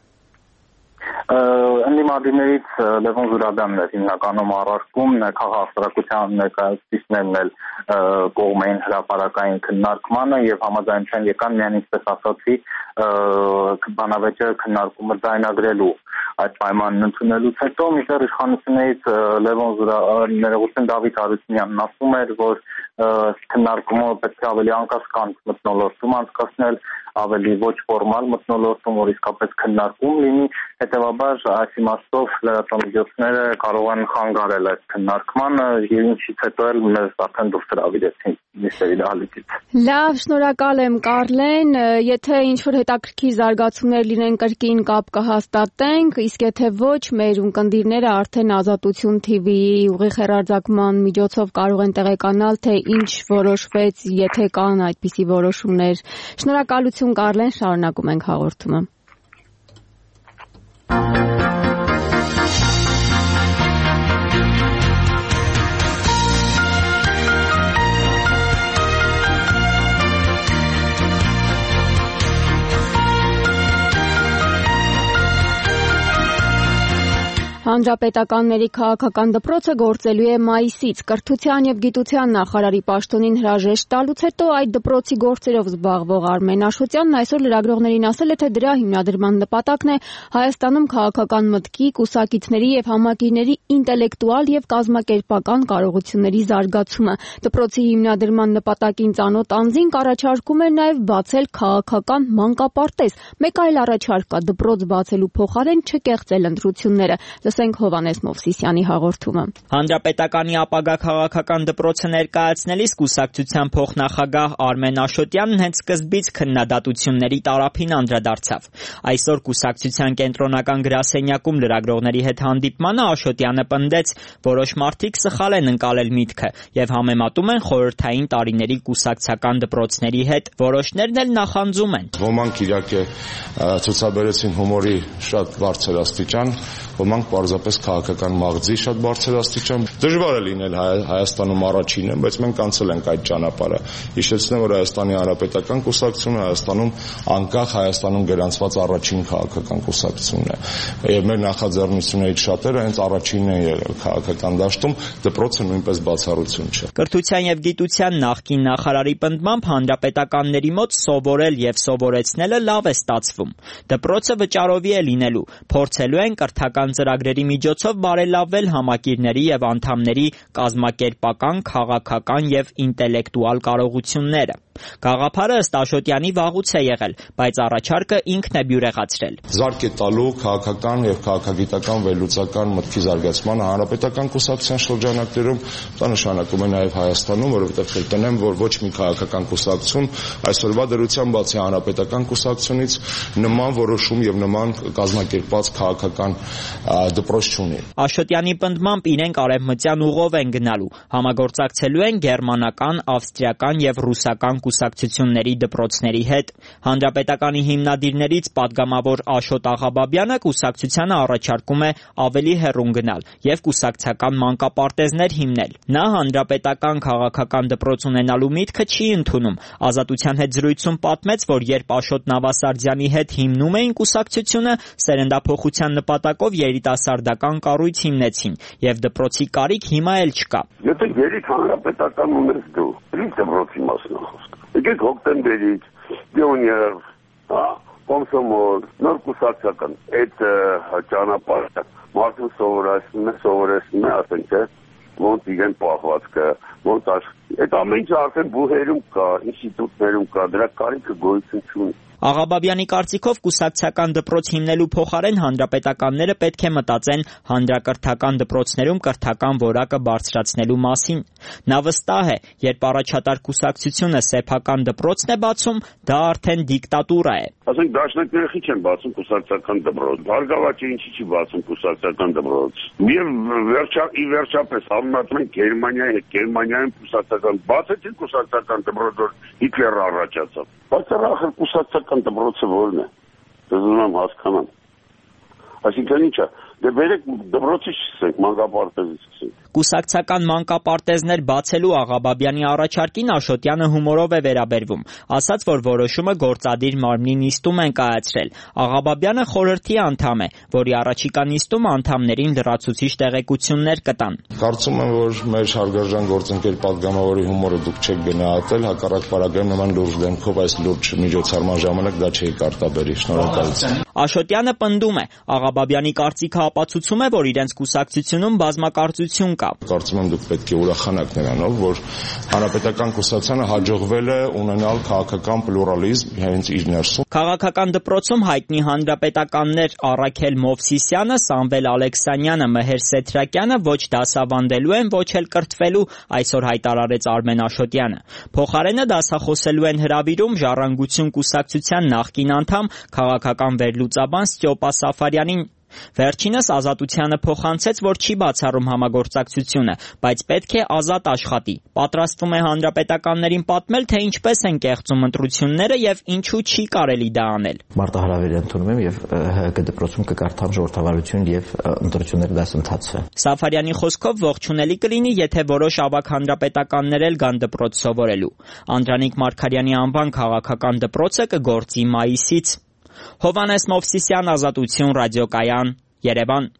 Ընդդիմադիրներից Լևոն Զուրաբյանն էր հիմնականում առարկում, քաղաքասարակության ներկայացուցիչներն էլ կողմ էին հրապարակային քննարկմանը եւ համաձայնության եկան միայն ինչպես ասացի բանավեճը քննարկումը ձայնագրելու այդ պայմանն ընդունելուց հետո մինչդեռ իշխանություններից Լևոն Զուրաբյանը ներողություն Դավիթ Հարությունյանն ասում էր, որ քննարկումը պետք է ավելի անկասկանդ մթնոլորտում անցկացնել, ավելի ոչ ֆորմալ մթնոլորտում, որ իսկապես քննարկում լինի, հետեւաբար այս իմաստով լրատվամիջոցները կարող են խանգարել այդ քննարկմանը, եւ ինչից հետո էլ մեզ արդեն դուրս հրավիրեցին նիստերի դահլիճից։ Լավ, շնորհակալ եմ Կարլեն, եթե ինչ-որ հետաքրքիր զարգացումներ լինեն կրկին կապ կհաստատենք, իսկ եթե ոչ, մեր ունկնդիրները արդեն Ազատություն թի վի-ի ուղիղ հեռարձակման միջոցով կարող են տեղեկանալ, թե ինչ որոշվեց, եթե կան այդպիսի որոշումներ։ Շնորհակալություն Կարլեն, շարունակում ենք հաղորդումը։ Հանրապետականների քաղաքական դպրոցը գործելու է մայիսից։ Կրթության եւ գիտության նախարարի պաշտոնին հրաժեշտ տալուց հետո այդ դպրոցի գործերով զբաղվող Արմեն Աշոտյանն այսօր լրագրողներին ասել է, թե դրա հիմնադրման նպատակն է Հայաստանում քաղաքական մտքի, կուսակիցների եւ համակիրների ինտելեկտուալ եւ կազմակերպական կարողությունների զարգացումը։ Դպրոցի հիմնադրման նպատակին ծանոթ անձին կառաջարկում է նաեւ բացել քաղաքական մանկապարտեզ։ Մեկ այլ առաջարկ կա՝ դպրոց բացելու փոխարեն չկեղծել ընտրությունները։ Լսենք Հովհաննես Մովսիսյանի հաղորդումը։ Հանրապետականի ապագա քաղաքական դպրոցը ներկայացնելիս կուսակցության փոխնախագահ Արմեն Աշոտյանն հենց սկզբից քննադատությունների տարափին անդրադարձավ։ Այսօր կուսակցության կենտրոնական գրասենյակում լրագրողների հետ հանդիպմանը Աշոտյանը պնդեց, որոշ մարդիկ սխալ են ընկալել միտքը եւ համեմատում են խորհրդային տարիների կուսակցական դպրոցների հետ, որոշներն էլ նախանձում են։ Ոմանք իհարկե ցուցաբերեցին հումորի շատ բարձր աստիճան, ոմանք պարզապես քաղաքական մաղձի շատ բարձր աստիճան։ Դժվար է լինել Հայաստանում առաջինը, բայց մենք անցել ենք այդ ճանապարհը։ Հիշեցնեմ, որ Հայաստանի Հանրապետական կուսակցությունը Հայաստանում անկախ Հայաստանում գրանցված առաջին քաղաքական կուսակցությունն է։ Եվ մեր նախաձեռնություններից շատերը հենց առաջինն են եղել քաղաքական դաշտում, դպրոցը նույնպես բացառություն չէ։ Կրթության եւ գիտության նախկին նախարարի պնդմամբ հանրապետականների մոտ սովորել եւ սովորեցնելը լավ է ստացվում։ Դպրոցը վճարովի է լինելու, փորձելու են կրթական ծրագրերի միջոցով բարելավել համակիրների եւ անդամների կազմակերպական, քաղաքական եւ ինտելեկտուալ կարողությունները։ Գաղափարը ըստ Աշոտյանի վաղուց է եղել, բայց առաջարկը ինքն է բյուրեղացրել։ Զարկ է տալու քաղաքական եւ քաղաքագիտական վերլուծական մտքի զարգացմանը հանրապետական կուսակցության շրջանակներում, դա նշանակում է նաեւ Հայաստանում, որովհետեւ խելտնեմ, որ ոչ մի քաղաքական կուսակցություն այսօրվա դրությամբ բացի հանրապետական կուսակցությունից նման որոշում եւ նման կազմակերպված քաղաքական դպրոց չունի։ Աշոտյանի պնդմամբ իրենք արևմտյան ուղով են գնալու, համագործակցելու են գերմանական, ավստրիական եւ ռուսական կուսակցությունների դպրոցների հետ։ Հանրապետականի հիմնադիրներից պատգամավոր Աշոտ Աղաբաբյանը կուսակցությանը առաջարկում է ավելի հեռուն գնալ եւ կուսակցական մանկապարտեզներ հիմնել։ Նա հանրապետական քաղաքական դպրոց ունենալու միտքը չի ընդունում։ Ազատության հետ զրույցում պատմեց, որ երբ Աշոտ Նավասարդյանի հետ հիմնում էին կուսակցությունը, սերնդափոխության նպատակով երիտասարդական կառույց հիմնեցին եւ դպրոցի կարիք հիմա էլ չկա։ Եթե երեք հանրապետական ունես դու, ինչ դպրոցի մասն է խոսքը։ Եկեք հոկտեմբերից, Պիոներ, հա, Կոմսոմոլ, նոր կուսակցական, այդ ճանապարհը մարդուն սովորեցնում է, սովորեցնում է, ասենք, ոնց իրեն պահվածքը, ոնց այդ ամեն ինչը արդեն բուհերում կա, ինստիտուտներում կա, դրա կարիքը գոյություն չունի։ Աղաբաբյանի կարծիքով կուսակցական դպրոց հիմնելու փոխարեն հանրապետականները պետք է մտածեն հանրակրթական դպրոցներում կրթական որակը բարձրացնելու մասին։ Նա վստահ է, երբ առաջատար կուսակցությունը սեփական դպրոցն է բացում, դա արդեն դիկտատուրա է։ Ասենք դաշնակները քիչ են բացում կուսակցական դպրոց։ Բարգավաճը ինչի՞ չի բացում կուսակցական դպրոց։ Միև վերջա ի վերջապես համեմատում են Գերմանիայի հետ, Գերմանիայում կուսակցական բացեցին կուսակցական դպրոց, որ Հիտլերը առաջացավ։ Բայց առավել կուսակցական դպրոցը որն է։ Ուզում եմ հասկանամ։ Այսինքն ի՞նչ է։ Դե վերեք դպրոցից սկսենք, մանկապարտեզից սկսենք։ Կուսակցական մանկապարտեզներ բացելու Աղաբաբյանի առաջարկին Աշոտյանը հումորով է վերաբերվում, ասաց, որ որոշումը գործադիր մարմնի նիստում են կայացրել։ Աղաբաբյանը խորհրդի անդամ է, որի առաջիկա նիստում անդամներին լրացուցիչ տեղեկություններ կտան։ Կարծում եմ, որ մեր հարգարժան գործընկեր պատգամավորի հումորը դուք չեք գնահատել, հակառակ պարագայում նման լուրջ դեմքով այս լուրջ միջոցառման ժամանակ դա չէի կարտաբերի։ Շնորհակալություն։ Աշոտյանը պնդում է, Աղաբաբյանի կարծիքը ապացուցում է, որ իրենց կուսակցությունում բազմակարծություն կա։ Կարծում եմ դուք պետք է ուրախանաք նրանով, որ Հանրապետական կուսակցությանը հաջողվել է ունենալ քաղաքական պլուրալիզմ հենց իր ներսում։ Քաղաքական դպրոցում հայտնի հանրապետականներ Առաքել Մովսիսյանը, Սամվել Ալեքսանյանը, Մհեր Սեթրակյանը ոչ դասավանդելու են, ոչ էլ կրթվելու, այսօր հայտարարեց Արմեն Աշոտյանը։ Փոխարենը դասախոսելու են հրավիրում Ժառանգություն կուսակցության նախկին անդամ քաղաքական վերլուծաբան Ստյոպա Սաֆարյանին։ Վերջինս Ազատությանը փոխանցեց, որ չի բացառում համագործակցությունը, բայց պետք է ազատ աշխատի։ Պատրաստվում է հանրապետականներին պատմել, թե ինչպես են կեղծում ընտրությունները եւ ինչու չի կարելի դա անել։ Մարտահրավեր ընդունում եմ եւ ՀՀԿ դպրոցում կկարդամ ժողովրդավարություն եւ ընտրությունների դասընթացը։ Սաֆարյանի խոսքով ողջունելի կլինի, եթե որոշ ավագ հանրապետականներ էլ գան դպրոց սովորելու։ Անդրանիկ Մարգարյանի անվան քաղաքական դպրոցը կգործի մայիսից։ Հովանես Մովսիսյան, Ազատություն, ռադիոկայան, Երևան։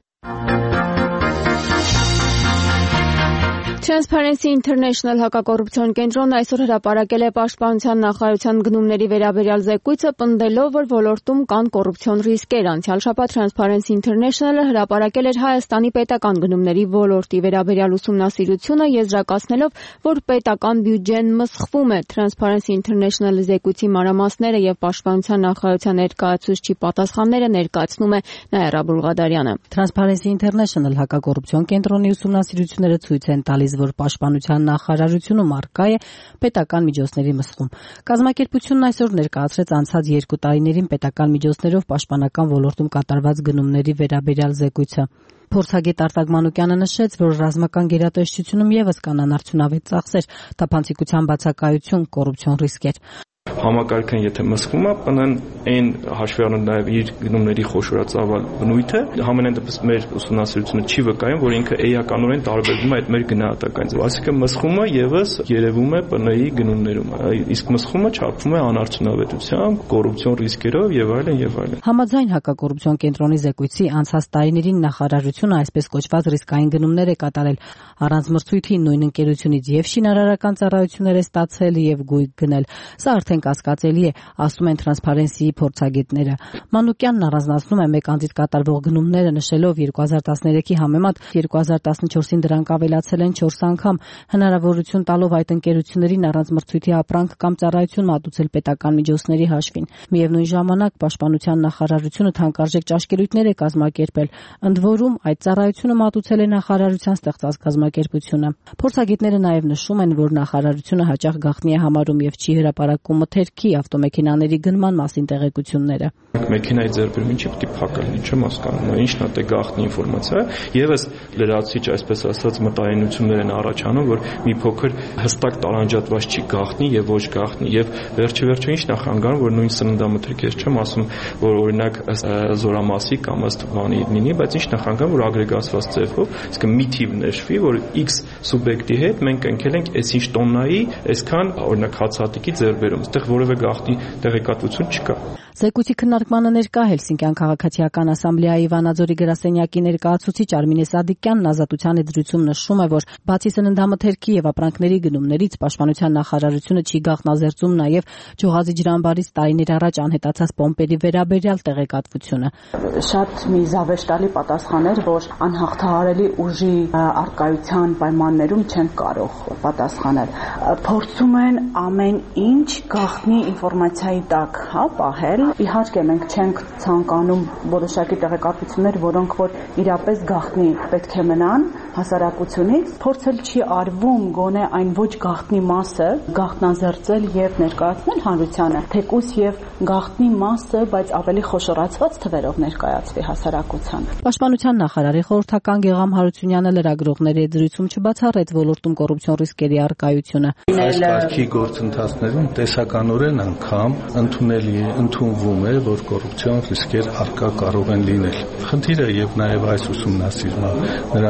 Transparency International հակակոռուպցիոն կենտրոնը այսօր հրապարակել է Պաշտպանության նախարարության գնումների վերաբերյալ զեկույցը, պնդելով, որ ոլորտում կան կոռուպցիոն ռիսկեր։ Անցյալ շաբաթ Transparency International-ը հրապարակել էր Հայաստանի պետական գնումների ոլորտի վերաբերյալ ուսումնասիրությունը, եզրակացնելով, որ պետական բյուջեն մսխվում է։ Transparency International-ի զեկույցի մանրամասները եւ Պաշտպանության նախարարության ներկայացուցչի պատասխանները ներկայացնում է Նաիրա Բուլղադարյանը։ Transparency International հակակոռուպցիոն կենտրոնի ուսումնասիրությունները ցույց են տալիս, որ Պաշտպանության նախարարությունում առկա է պետական միջոցների մսխում։ Կազմակերպությունն այսօր ներկայացրեց անցած երկու տարիներին պետական միջոցներով պաշտպանական ոլորտում կատարված գնումների վերաբերյալ զեկույցը։ Փորձագետ Արտակ Մանուկյանը նշեց, որ ռազմական գերատեսչությունում եւս կանան արդյունավետ ծախսեր, թափանցիկության բացակայություն, կոռուպցիոն ռիսկեր։ Համակարգն եթե մսխում է, ՊՆ-ն այն հաշվի առնում նաև իր գնումների խոշորացավալ բնույթը, համենայն դեպս մեր ուսումնասիրությունը չի վկայում, որ ինքը էականորեն տարբերվում է այդ մեր գնահատականից։ Այսինքն մսխումը եւս երևում է ՊՆ-ի գնումներում, իսկ մսխումը չափվում է անարդյունավետությամբ, կոռուպցիոն ռիսկերով եւ այլն եւ այլն։ Համաձայն հակակոռուպցիոն կենտրոնի զեկույցի անցած տարիներին նախարարությունը այսպես կոչված ռիսկային գնումներ է կատարել առանց մրցույթի նույն ընկերությունից եւ շինարարական ծառայություններ է ստացել եւ գույք գնել։ Սա արդեն կասկածելի է, ասում են Transparency-ի փորձագետները։ Մանուկյանն առանձնացնում է մեկ անձից կատարվող գնումները, նշելով երկու հազար տասներեքի համեմատ երկու հազար տասնչորսին դրանք ավելացել են չորս անգամ, հնարավորություն տալով այդ ընկերություններին առանց մրցույթի ապրանք կամ ծառայություն մատուցել պետական միջոցների հաշվին։ Միևնույն ժամանակ Պաշտպանության նախարարությունը թանկարժեք ճաշկելույթներ է կազմակերպել, ընդ որում այդ ծառայությունը մատուցել է նախարարության ստեղծած կազմակերպությունը։ Փորձագետները նաև նշում են, որ նախարարությունը հաճախ գաղտնի է համարում եւ չի հրապարակում մթերքի ավտոմեքենաների գնման մասին տեղեկությունները։ Մեքենայի ձեռբերումը ինչի՞ պիտի փակալնի, չեմ հասկանում, ինչն է դե գաղտնի ինֆորմացիա, եւս լրացիչ, այսպես ասած, մտայնություններ են առաջանում, որ մի փոքր հստակ տարանջատված չի գաղտնի եւ ոչ գաղտնի եւ վերջի վերջո ինչ նախանգարում, որ նույն սննդամթերք ես չեմ ասում, որ օրինակ զորամասի կամ ըստ բանի լինի, բայց ինչ նախանգարում, որ ագրեգացված ձևով, իսկ մի թիվ նշվի, որ X սուբյեկտի հետ մենք ընկել ենք այսինչ տոննայի, այսքան օրինակ հացահատիկի ձեռբերում, այդտեղ որևէ գաղտնի տեղեկատվություն չկա։ Զեկույցի քննարկմանը ներկա Հելսինկյան քաղաքացիական ասամբլեայի Վանաձորի գրասենյակի ներկայացուցիչ Արմինե Սադիկյանն Ազատության եզրույցում նշում է, որ բացի սննդամթերքի եւ ապրանքների գնումներից Պաշտպանության նախարարությունը չի գաղտնազերծում նաեւ Ջոհազի ջրամբարից տարիներ առաջ անհետացած պոմպերի վերաբերյալ տեղեկատվությունը։ Շատ մի զավեշտալի պատասխան էր, որ անհաղթահարելի ուժի արկայության պայմաններում չեն կարող պատասխանել։ Փորձում են ամեն ինչ գաղտնի ինֆորմացիայի տակ, հա, պահել։ Իհարկե մենք չենք ցանկանում որոշակի տեղեկատվություններ, որոնք որ իրապես գաղտնի պետք է մնան հասարակությունից, փորձել չի արվում գոնե այն ոչ գաղտնի մասը գաղտնազերծել եւ ներկայացնել հանրությանը, թեկուզ եւ գաղտնի մասը, բայց ավելի խոշորացված թվերով ներկայացվի հասարակությանը։ Պաշտպանության նախարարի խորհրդական Գեգամ Հարությունյանը լրագրողների դրույթում չբացառեց ոլորտում կոռուպցիոն ռիսկերի արկայությունը։ Այս կարգի գործընթացներում տեսականորեն անգամ ընդունելի է, ընդունվում է, որ կոռուպցիոն ռիսկեր արկա կարող են լինել։ Խնդիրը եւ նաեւ այս ուսումնասիրումը նրանում է,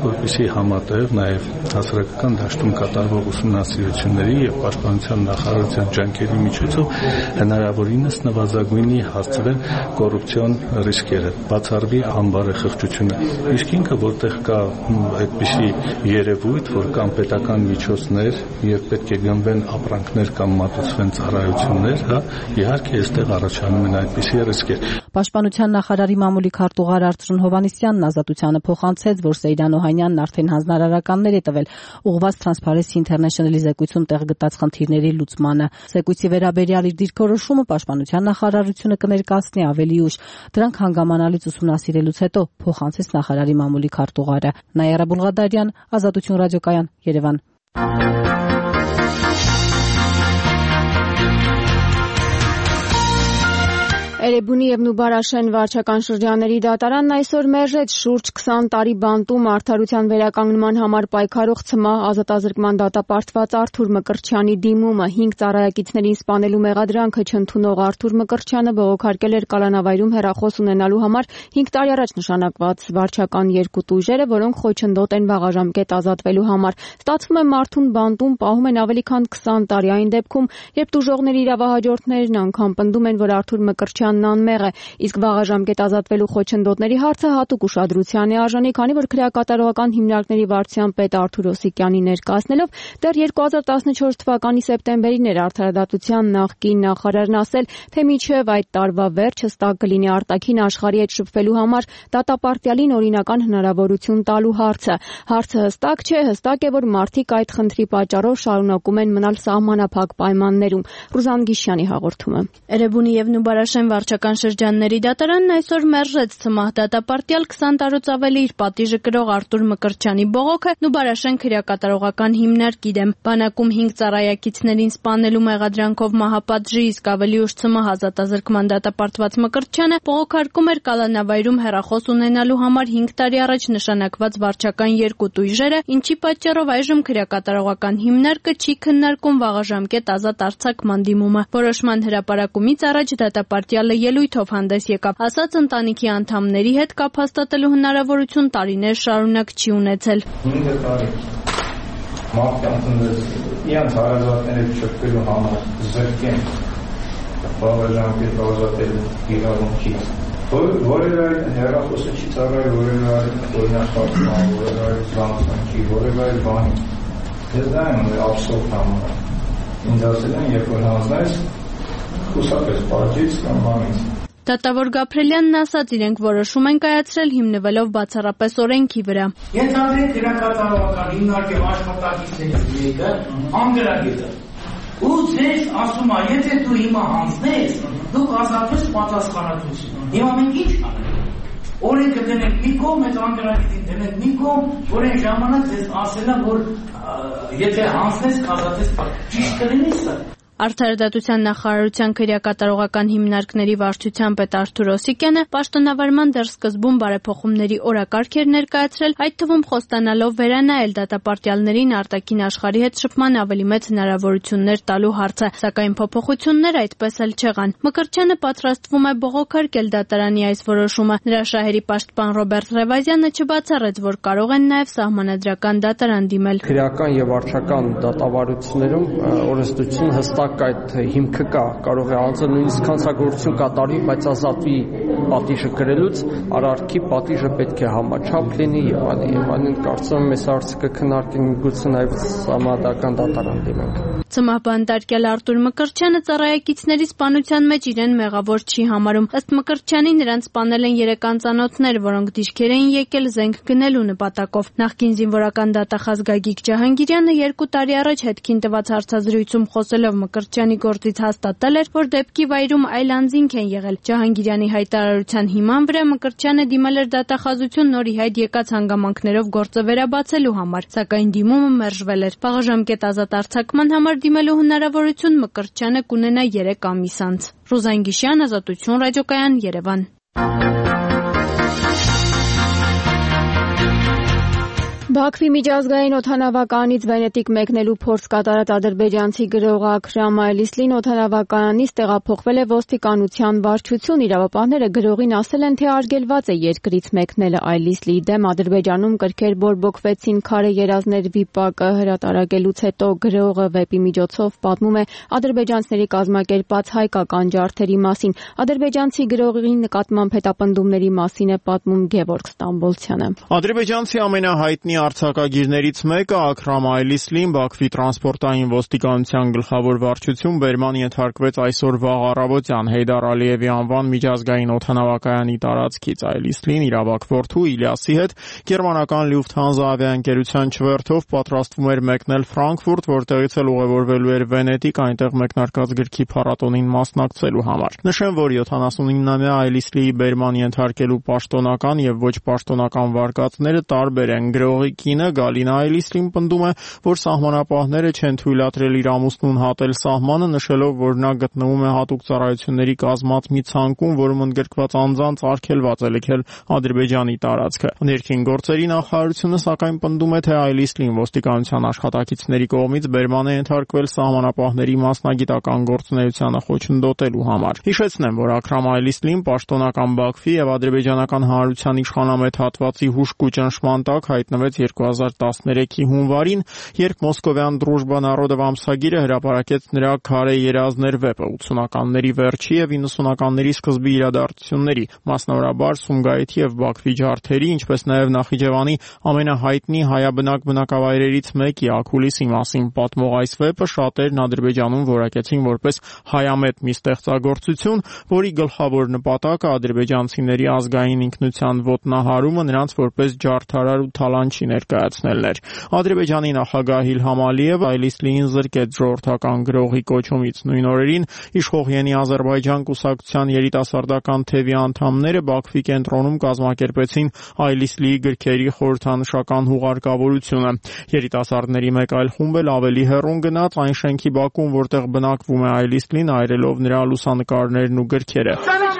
որպեսզի համատեղ նաև հասարակական դաշտում կատարվող ուսումնասիրությունների եւ պաշտպանության նախարարության ջանքերի միջոցով հնարավորինս նվազագույնի հասցրել կոռուպցիոն ռիսկերը, բացառվի անբարեխղճությունը։ Իսկ ինքը որտեղ կա այդպիսի երևույթ, որ կան պետական միջոցներ եւ պետք է գնվեն ապրանքներ կամ մատուցվեն ծառայություններ, հա, իհարկե այստեղ առաջանում են այդպիսի ռիսկեր։ Պաշտպանության նախարարի մամուլի քարտուղար Արծրուն Հովհաննիսյանն Ազատությանը փոխանցեց, որ Սեյրան Օհանյանն արդեն հանձնարարականներ է տվել ուղղված Transparency International-ի զեկույցում տեղ գտած խնդիրների լուծմանը։ Զեկույցի վերաբերյալ իր դիրքորոշումը Պաշտպանության նախարարությունը կներկայացնի ավելի ուշ։ Դրանք հանգամանալից ուսումնասիրելուց հետո փոխանցեց նախարարի մամուլի քարտուղարը։ Նայարա Բուլղադարյան, Ազատություն ռադիոկայան, Երևան։ Էրեբունի եւ Նուբարաշեն վարչական շրջանների դատարանն այսօր մերժեց շուրջ քսան տարի բանտում արդարության վերականգնման համար պայքարող ՑՄԱ ազատազրկման դատապարտված Արթուր Մկրտչյանի դիմումը հինգ ծառայակիցներին սպանելու մեղադրանքը չընդունող Արթուր Մկրտչյանը բողոքարկել էր կալանավայրում հեռախոս ունենալու համար հինգ տարի առաջ նշանակված վարչական երկու տույժերը, որոնք խոչընդոտ են վաղաժամկետ ազատվելու համար։ Ստացվում է մարդուն բանտում պահում են ավելի քան քսան տարի, այն դեպքում, երբ տուժողների իրավահաջորդներն անգամ պնդում են, որ Արթուր Մկրտչյանն անմեղ է, իսկ վաղաժամկետ ազատվելու խոչընդոտների հարցը հատուկ ուշադրության է արժանի, քանի որ քրեակատարողական հիմնարկների վարչության պետ Արթուր Օսիկյանի ներկայացնելով դեռ երկու հազար տասնչորս թվականի սեպտեմբերին էր արդարադատության նախկին նախարարն ասել, թե մինչև այդ տարվա վերջ հստակ կլինի արտաքին աշխարհի հետ շփվելու համար դատապարտյալին օրինական հնարավորություն տալու հարցը։ Հարցը հստակ չէ, հստակ է, որ մարդիկ այդ խնդրի պատճառով շարունակում են մնալ սահմանափակ պայմաններում։ Ռուզան Գիշյանի հաղորդումը։ Էրեբունի եւ Նուբարաշեն վարչական շրջանների դատարանն այսօր մերժեց ՑՄԱՀ դատապարտյալ քսան տարուց ավելի իր պատիժը կրող Արթուր Մկրտչյանի բողոքը Նուբարաշեն քրեակատարողական հիմնարկի դեմ։ Բանակում հինգ ծառայակիցներին սպանելու մեղադրանքով մահապատժի, իսկ ավելի ուշ ՑՄՀ ազատազրկման դատապարտված Մկրտչյանը բողոքարկում էր կալանավայրում հեռախոս ունենալու համար հինգ տարի առաջ նշանակված վարչական երկու տույժերը, ինչի պատճառով այժմ քրեակատարողական հիմնարկը չի քննարկում վաղաժամկետ ազատ արձակման դիմումը։ Որոշման հրապարակումից առաջ դատապարտյալը ելույթով հանդես եկավ, ասաց ընտանիքի անդամների հետ կապ հաստատելու հնարավորություն տարիներ շարունակ չի ունեցել։ հինգ տարի մարդկանց իրենց հարազատները շփվելու համար զրկեն վաղաժամկետ ազատելու իրավունքից։ Որևէ հեռախոսը չի ծառայել, որևէ օրինախախտման, որևէ զանգվածի, որևէ բանի։ Ես դա եմ ափսոս համարում։ Ինձ ասել են, երբ որ հանձնես, խուսափես բաժից կամ բանից։ Դատավոր Գաբրելյանն ասաց, իրենք որոշում են կայացրել հիմնվելով բացառապես օրենքի վրա։ Ենթադրենք քրեակատարողական հիմնարկի աշխատակիցներից մեկը անգրագետ է։ Ու ձեզ ասում է, եթե դու հիմա հանձնես, դու ազատվես պատասխանատվություն։ Հիմա մենք ինչ անենք։ Օրենքը դնենք մի կողմ, այդ անգրագետին դնենք մի կողմ, որ այն ժամանակ ձեզ ասել են, որ եթե հանձնես, կազատես։ Ճիշտ կլինի սա։ Արդարադատության նախարարության քրեակատարողական հիմնարկների վարչության պետ Արթուր Օսիկյանը պաշտոնավարման դեռ սկզբում բարեփոխումների օրակարգ էր ներկայացրել, այդ թվում խոստանալով վերանայել դատապարտյալներին արտաքին աշխարհի հետ շփման ավելի մեծ հնարավորություններ տալու հարցը, սակայն փոփոխություններ այդպես էլ չեղան։ Մկրտչյանը պատրաստվում է բողոքարկել դատարանի այս որոշումը։ Նրա շահերի պաշտպան Ռոբերտ Ռևազյանը չբացառեց, որ կարող են նաև սահմանադրական դատարան դիմել։ Քրեական եւ վարչական դատավարություններում օրենսդրություն հստակ այդ հիմքը կա, կարող է անձը նույնիսկ հանցագործություն կատարի, բայց ազատվի պատիժը կրելուց, արարքի պատիժը պետք է համաչափ լինի եւ այլն եւ այլն։ Կարծում եմ, այս հարցը կքննարկենք, գուցե նաեւ սահմանադրական դատարան դիմենք։ ՑՄԱՀ բանտարկյալ Արթուր Մկրտչյանը ծառայակիցների սպանության մեջ իրեն մեղավոր չի համարում։ Ըստ Մկրտչյանի նրան սպանել են երեք անծանոթներ, որոնք դիրքեր էին եկել զենք գնելու նպատակով։ Նախկին զինվորական դատախազ Գագիկ Ջահանգիրյանը երկու տարի առաջ հետքին տված հարցազրույցում խոսելով Մկրտչյանի գործից հաստատել էր, որ դեպքի վայրում այլ անձինք են եղել։ Ջահանգիրյանի հայտարարության հիման վրա Մկրտչյանը դիմել էր դատախազություն նոր ի հայտ եկած հանգամանքներով գործը վերաբացելու համար, սակայն դիմումը մերժվել էր։ Վաղաժամկետ ազատ արձակման համար դիմելու հնարավորություն Մկրտչյանը կունենա երեք ամիս անց։ Ռուզան Գիշյան, Ազատություն ռադիոկայան, Երևան։ Բաքվի միջազգային օդանավականից Վենետիկ մեկնելու փորձ կատարած ադրբեջանցի գրող Աքրամ Այլիսլին օդանավականից տեղափոխվել է ոստիկանության վարչություն։ Իրավապահները գրողին ասել են, թե արգելված է երկրից մեկնելը։ Այլիսլիի դեմ Ադրբեջանում կրքեր բորբոքվեցին քարե երազներ վիպակը հրատարակելուց հետո գրողը վեպի միջոցով պատմում է ադրբեջանցիների կազմակերպած հայկական ջարդերի մասին։ Ադրբեջանցի գրողի նկատմամբ հետապնդումների մասին է պատմում Գևորգ Ստամբոլցյանը։ Ադրբեջանցի ամենահայտնի արձակագիրներից մեկը Աքրամ Այլիսլին Բաքվի տրանսպորտային ոստիկանության գլխավոր վարչություն բերման ենթարկվեց այսօր վաղ առավոտյան Հեյդար Ալիևի անվան միջազգային օդանավակայանի տարածքից։ Այլիսլին իր ավագ որդու Իլյասի հետ գերմանական Lufthansa ավիաընկերության չվերթով պատրաստվում էր մեկնել Ֆրանկֆուրտ, որտեղից էլ ուղևորվելու էր Վենետիկ, այնտեղ մեկնարկած գրքի փառատոնին մասնակցելու համար։ Նշեմ, որ յոթանասունինամյա Այլիսլիի բերման ենթարկելու պաշտոնական եւ ոչ պաշտոնական վարկածները տարբեր են։ Գրողի կինը Գալինա Այլիսլին պնդում է, որ սահմանապահները չեն թույլատրել իր ամուսնուն հատել սահմանը, նշելով, որ նա գտնվում է հատուկ ծառայությունների կազմած մի ցանկում, որում ընդգրկված անձանց արգելված է լքել Ադրբեջանի տարածքը։ Ներքին գործերի նախարարությունը սակայն պնդում է, թե Այլիսլին ոստիկանության աշխատակիցների կողմից բերման է ենթարկվել սահմանապահների մասնագիտական գործունեությանը խոչընդոտելու համար։ Հիշեցնեմ, որ Աքրամ Այլիսլին պաշտոնական Բաքվի եւ ադրբեջանական հանրության իշխանամետ հատվածի հուժկու ճնշման տակ հայտնվեց երկու հազար տասներեքի հունվարին, երբ Մոսկովյան Դրուժբա Նարոդով ամսագիրը հրապարակեց նրա քարե երազներ վեպը ութսունականների վերջի եւ իննսունականների սկզբի իրադարձությունների, մասնավորաբար Սումգայիթի եւ Բաքվի ջարդերի, ինչպես նաեւ Նախիջևանի ամենահայտնի հայաբնակ բնակավայրերից մեկի Աքուլիսի մասին պատմող այս վեպը շատերն Ադրբեջանում որակեցին որպես հայամետ մի ստեղծագործություն, որի գլխավոր նպատակը ադրբեջանցիների ազգային ինքնության ոտնահարումը, նրանց որպես ջարդարար ու թալանչի ներկայացնելն էր։ Ադրբեջանի նախագահ Իլհամ Ալիևը Այլիսլիին զրկեց ժողովրդական գրողի կոչումից։ Նույն օրերին իշխող Յենի Ադրբեջան կուսակցության երիտասարդական թևի անդամները Բաքվի կենտրոնում կազմակերպեցին Այլիսլիի գրքերի խորհրդանշական հուղարկավորությունը։ Երիտասարդների մեկ այլ խումբ էլ ավելի հեռուն գնաց այն շենքի բակում, որտեղ բնակվում է Այլիսլին, այրելով նրա լուսանկարներն ու գրքերը։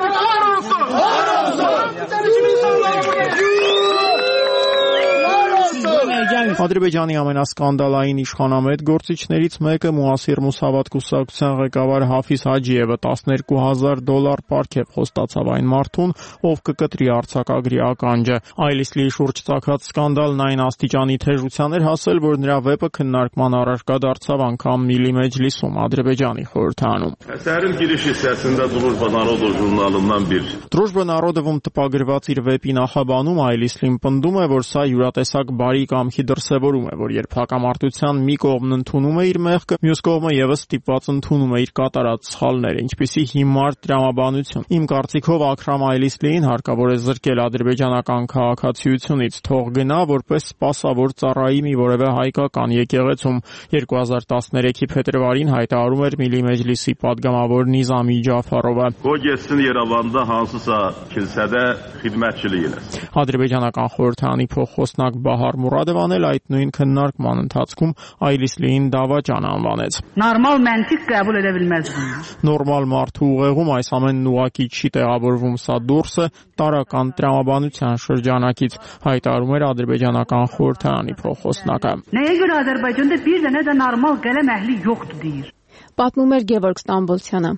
Ադրբեջանի ամենասկանդալային իշխանամետ գործիչներից մեկը Մուասիր Մուսավատ կուսակցության ղեկավար Հաֆիզ Հաջիևը տասներկու հազար դոլար պարգև խոստացավ այն մարդուն, ով կկտրի արձակագրի ականջը։ Այլիսլիի շուրջ ծագած սկանդալն այն աստիճանի թեժության էր հասել, որ նրա վեպը քննարկման առարկա դարձավ անգամ Միլի Մեջլիսում, Ադրբեջանի խորհրդանում։ Əsərin giriş hissəsində Drujba Narodov jurnalından bir Drujba Narodov-ում տպագրված իր վեպի նախաբանում Այլիսլին պնդում է, որ սա յուրատեսակ բարի կամքի դրսևորում է, որ երբ հակամարտության մի կողմն ընդունում է իր մեղքը, մյուս կողմը եւս ստիպված ընդունում է իր կատարած սխալները, ինչպիսի հիմար տրամաբանություն։ Իմ կարծիքով Աքրամ Այլիսլիին հարկավոր է զրկել ադրբեջանական քաղաքացիությունից, թող գնա որպես սպասավոր ծառայի մի որևէ հայկական եկեղեցում։ երկու հազար տասներեքի փետրվարին հայտարարում էր Միլի Մեջլիսի падգամավոր Նիզամի Ջաֆարովը։ Գոյեցին Երևանდა hansısa kilsədə xidmətçilik eləsin։ Ադրբեջանական խորհրդանի փոխխոսնակ Բահար Մուրադովան էլ այդ նույն քննարկման ընթացքում Այլիսլիին դավաճան անվանեց։ Նորմալ մենտիկ qəbul edə bilməz bunu։ Նորմալ մարդու ուղեղում այս ամենն ուղղակի չի տեղավորվում, սա դուրս է տարական տրամաբանության շրջանակից, հայտարարում էր ադրբեջանական խորհրդարանի փոխխոսնակը։ Nəyə görə Azərbaycanda bir dənə də normal qələm əhli yoxdur deyir։ Պատմում էր Գևորգ Ստամբոլցյանը։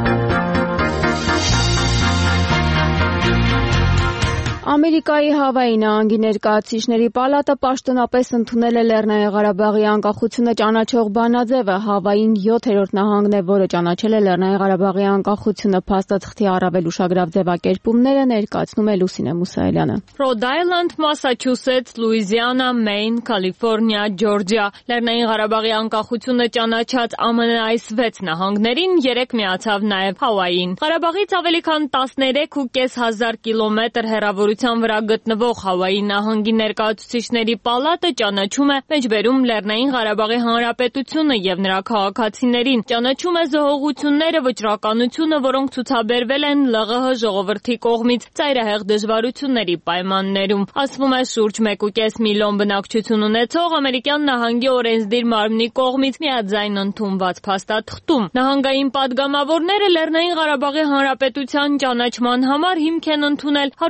Ամերիկայի Հավայի նահանգի ներկայացուցիչների պալատը պաշտոնապես ընդունել է Լեռնային Ղարաբաղի անկախությունը ճանաչող բանաձևը։ Հավային յոթերորդ նահանգն է, որը ճանաչել է Լեռնային Ղարաբաղի անկախությունը։ Փաստաթղթի առավել ուշագրավ ձևակերպումները ներկայացնում է Լուսինե Մուսայելյանը։ Ռոդ Այլանդ, Մասաչուսեթս, Լուիզիանա, Մեյն, Կալիֆոռնիա, Ջորջիա։ Լեռնային Ղարաբաղի անկախությունը ճանաչած ԱՄՆ այս վեց նահանգներին երեք միացավ նաև Հավային։ Ղարաբաղից ավելի քան տասներեք ու կես հազար կիլոմետր հեռավորության վրա գտնվող Հավայի նահանգի ներկայացուցիչների պալատը ճանաչում է մեջբերում Լեռնային Ղարաբաղի Հանրապետությունը եւ նրա քաղաքացիներին, ճանաչում է զոհողությունները, վճռականությունը, որոնք ցուցաբերվել են ԼՂՀ ժողովրդի կողմից ծայրահեղ դժվարությունների պայմաններում։ Ասվում է շուրջ մեկ ու կես միլիոն բնակչություն ունեցող ամերիկյան նահանգի օրենսդիր մարմնի կողմից միաձայն ընդունված փաստաթղթում։ Նահանգային падգամավորները Լեռնային Ղարաբաղի Հանրապետության ճանաչման համար հիմք են ընդունել հարուստ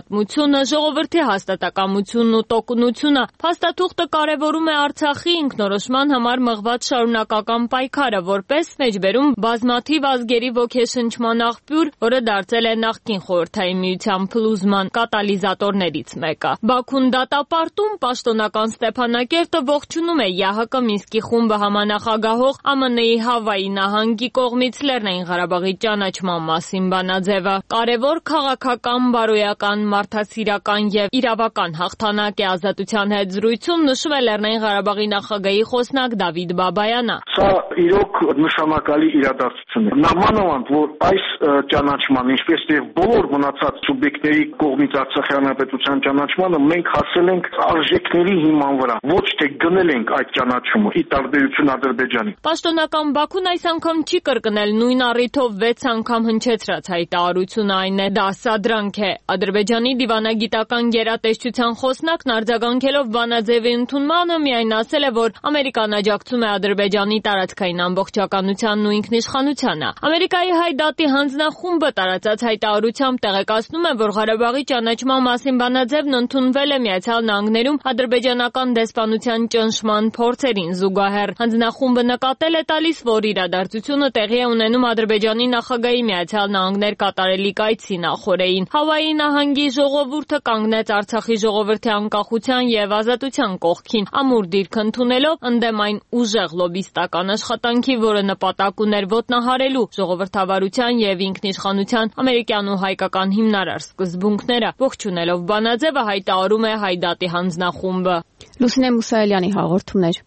պատմությունը, ժողովրդի հաստատակամությունն ու տոկունությունը։ Փաստաթուղթը կարևորում է Արցախի ինքնորոշման համար մղված շարունակական պայքարը, որպես մեջբերում բազմաթիվ ազգերի ոգեշնչման աղբյուր, որը դարձել է նախկին Խորհրդային Միության փլուզման կատալիզատորներից մեկը։ Բաքուն դատապարտում պաշտոնական Ստեփանակերտը ողջունում է ԵԱՀԿ Մինսկի խումբը համանախագահող Ամն Ի Հավայի նահանգի կողմից Լեռնային Ղարաբաղի ճանաչման մասին բանաձևը։ Կարևոր քաղաքական, բարոյական, մարդասիրական եւ իրավական հաղթանակ է ազատության հետ զրույցում նշում է Լեռնային Ղարաբաղի նախագահի խոսնակ Դավիթ Բաբայանը։ Սա իրոք նշանակալի իրադարձություն է։ Նամանավանդ, որ այս ճանաչման, ինչպես եւ բոլոր մնացած սուբյեկտների կողմից Արցախի հանրապետության ճանաչմանը մենք հասել ենք արժեքների հիման վրա, ոչ թե գնել ենք այդ ճանաչումը՝ ի տարբերություն Ադրբեջանի։ Պաշտոնական Բաքուն այս անգամ չի կրկնել նույն առիթով վեց անգամ հնչեցրած հայտարարությունը, այն է դա սադրանք է։ Ադրբեջանի դիվանագիտական գերատեսչության խոսնակն արձագանքելով բանաձևի ընդունմանը միայն ասել է, որ Ամերիկան աջակցում է Ադրբեջանի տարածքային ամբողջականությանն ու ինքնիշխանությանը։ Ամերիկայի հայ դատի հանձնախումբը տարածած հայտարարությամբ տեղեկացնում է, որ Ղարաբաղի ճանաչման մասին բանաձևն ընդունվել է Միացյալ Նահանգներում ադրբեջանական դեսպանության ճնշման փորձերին զուգահեռ։ Հանձնախումբը նկատել է տալիս, որ իրադարձությունը տեղի է ունենում Ադրբեջանի նախագահի Միացյալ Նահանգներ կատարելիք այցի նախօրեին։ Հավայի նահանգի ժողովուրդը կանգնեց Արցախի ժողովրդի անկախության եւ ազատության կողքին, ամուր դիրք ընդունելով ընդդեմ այն ուժեղ լոբիստական աշխատանքի, որը նպատակ ուներ ոտնահարելու ժողովրդավարության եւ ինքնիշխանության ամերիկյան ու հայկական հիմնարար սկզբունքները։ Ողջունելով բանաձևը հայտարարում է հայ դատի հանձնախումբը։ Լուսինե Մուսայելյանի հաղորդումներ։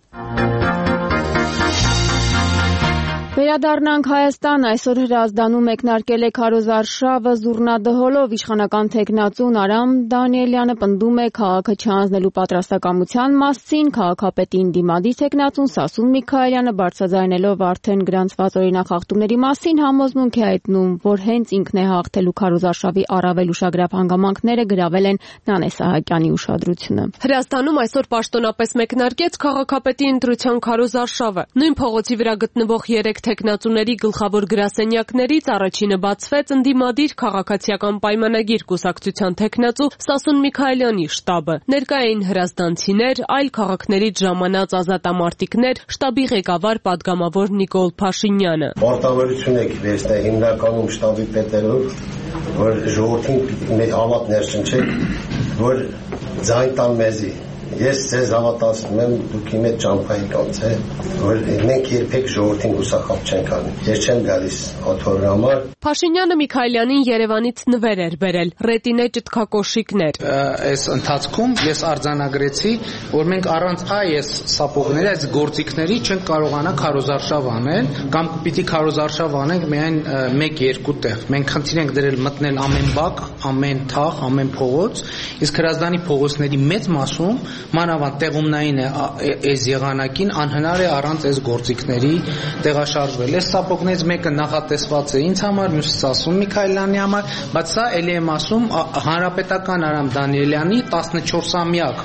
Վերադառնանք Հայաստան, այսօր հրազդանում մեկնարկել է քարոզարշավը զուռնադհոլով իշխանական թեկնածուն Արամ Դանիելյանը պնդում է քաղաքը չհանձնելու պատրաստակամության մասին, քաղաքապետին դիմադիր թեկնածուն Սասուն Միքայելյանը բարձրաձայնելով արդեն գրանցված օրինախախտումների մասին համոզմունք է հայտնում, որ հենց ինքն է հաղթելու քարոզարշավի առավել ուշագրավ հանգամանքները գրավել են Նանե Սահակյանի ուշադրությունը։ Հրազդանում այսօր պաշտոնապես մեկնարկեց քաղաքապետի ընտրության քարոզարշավը։ Նույն փողոցի վրա գտնվող երեք թեկնածուների գլխավոր գրասենյակներից առաջինը բացվեց ընդդիմադիր քաղաքացիական պայմանագիր կուսակցության թեկնածու Սասուն Միքայելյանի շտաբը։ Ներկա էին հրազդանցիներ, այլ քաղաքներից ժամանած ազատամարտիկներ, շտաբի ղեկավար պատգամավոր Նիկոլ Փաշինյանը։ Պարտավորություն եք վերցնել հիմնականում շտաբի պետերով, որ ժողովրդին մեր հավատ ներշնչեք, որ ձայն տան մեզի։ Ես ձեզ հավատացնում եմ, դուք իմ հետ ճամփայի կանց է, որ մենք երբեք ժողովրդին հուսախաբ չենք անի։ Ես չեմ գալիս աթոռի համար։ Փաշինյանը Միքայելյանին Երևանից նվեր էր բերել, ռետինե ճտկակոշիկներ։ Այս ընթացքում ես արձանագրեցի, որ մենք առանց այս սապոգների, այս գործիքների չենք կարողանա քարոզարշավ անել, կամ պիտի քարոզարշավ անենք միայն մեկ-երկու տեղ։ Մենք խնդիր ենք դրել մտնել ամեն բակ, ամեն թաղ, ամեն փողոց, իսկ հրազդանի փողոցների մեծ մասում մանավանդ տեղումնային է այս եղանակին անհնար է առանց այս գործիքների տեղաշարժվել։ Այս սապոգներից մեկը նախատեսված է ինձ համար, մյուսը Սասուն Միքայելյանի համար, բայց սա էլի եմ ասում հանրապետական Արամ Դանիելյանի տասնչորսամյակ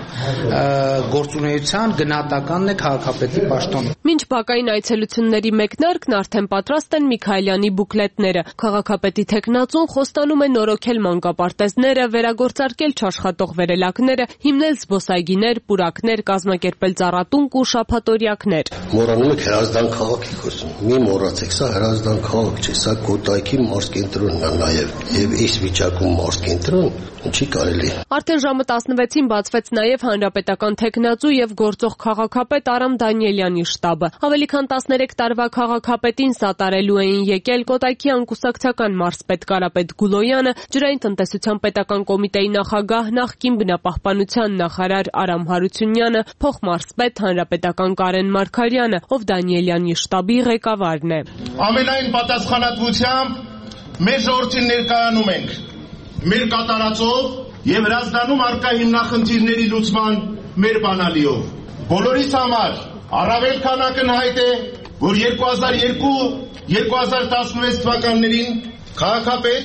գործունեության գնահատականն է քաղաքապետի պաշտոնը։ Մինչ բակային այցելությունների մեկնարկն արդեն պատրաստ են Միքայելյանի բուկլետները։ Քաղաքապետի թեկնածուն խոստանում է նորոգել մանկապարտեզները, վերագործարկել չաշխատող վերելակները, հիմնել զբոսայգիներ, պուրակներ, կազմակերպել ծառատունկ ու շաբաթօրյակներ։ Մոռանում եք Հրազդան քաղաքի խոսում։ Մի մոռացեք, սա Հրազդան քաղաք չէ, սա Կոտայքի մարզկենտրոնն է նաև։ Եվ այս վիճակում մարզկենտրոն չի կարելի։ Արդեն ժամը տասնվեցին բացվեց նաև հանրապետական թեկնածու եւ գործող քաղաքապետ Արամ Դանիելյանի շտաբը։ Ավելի քան տասներեք տարվա քաղաքապետին սատարելու էին եկել Կոտայքի անկուսակցական մարզպետ Կարապետ Գուլոյանը, ջրային տնտեսության պետական կոմիտեի նախագահ, նախկին բնապահպանության նախարար Արամ Հարությունյանը, փոխմարզպետ հանրապետական Կարեն Մարգարյանը, ով Դանիելյանի շտաբի ղեկավարն է։ Ամենայն պատասխանատվությամբ մեր ժողովրդին ներկայանում ենք մեր կատարածով եւ Հրազդանում առկա հիմնախնդիրների լուծման մեր բանալիով։ Բոլորիս համար առավել քան ակնհայտ է, որ երկու հազար երկու երկու հազար տասնվեց թվականներին քաղաքապետ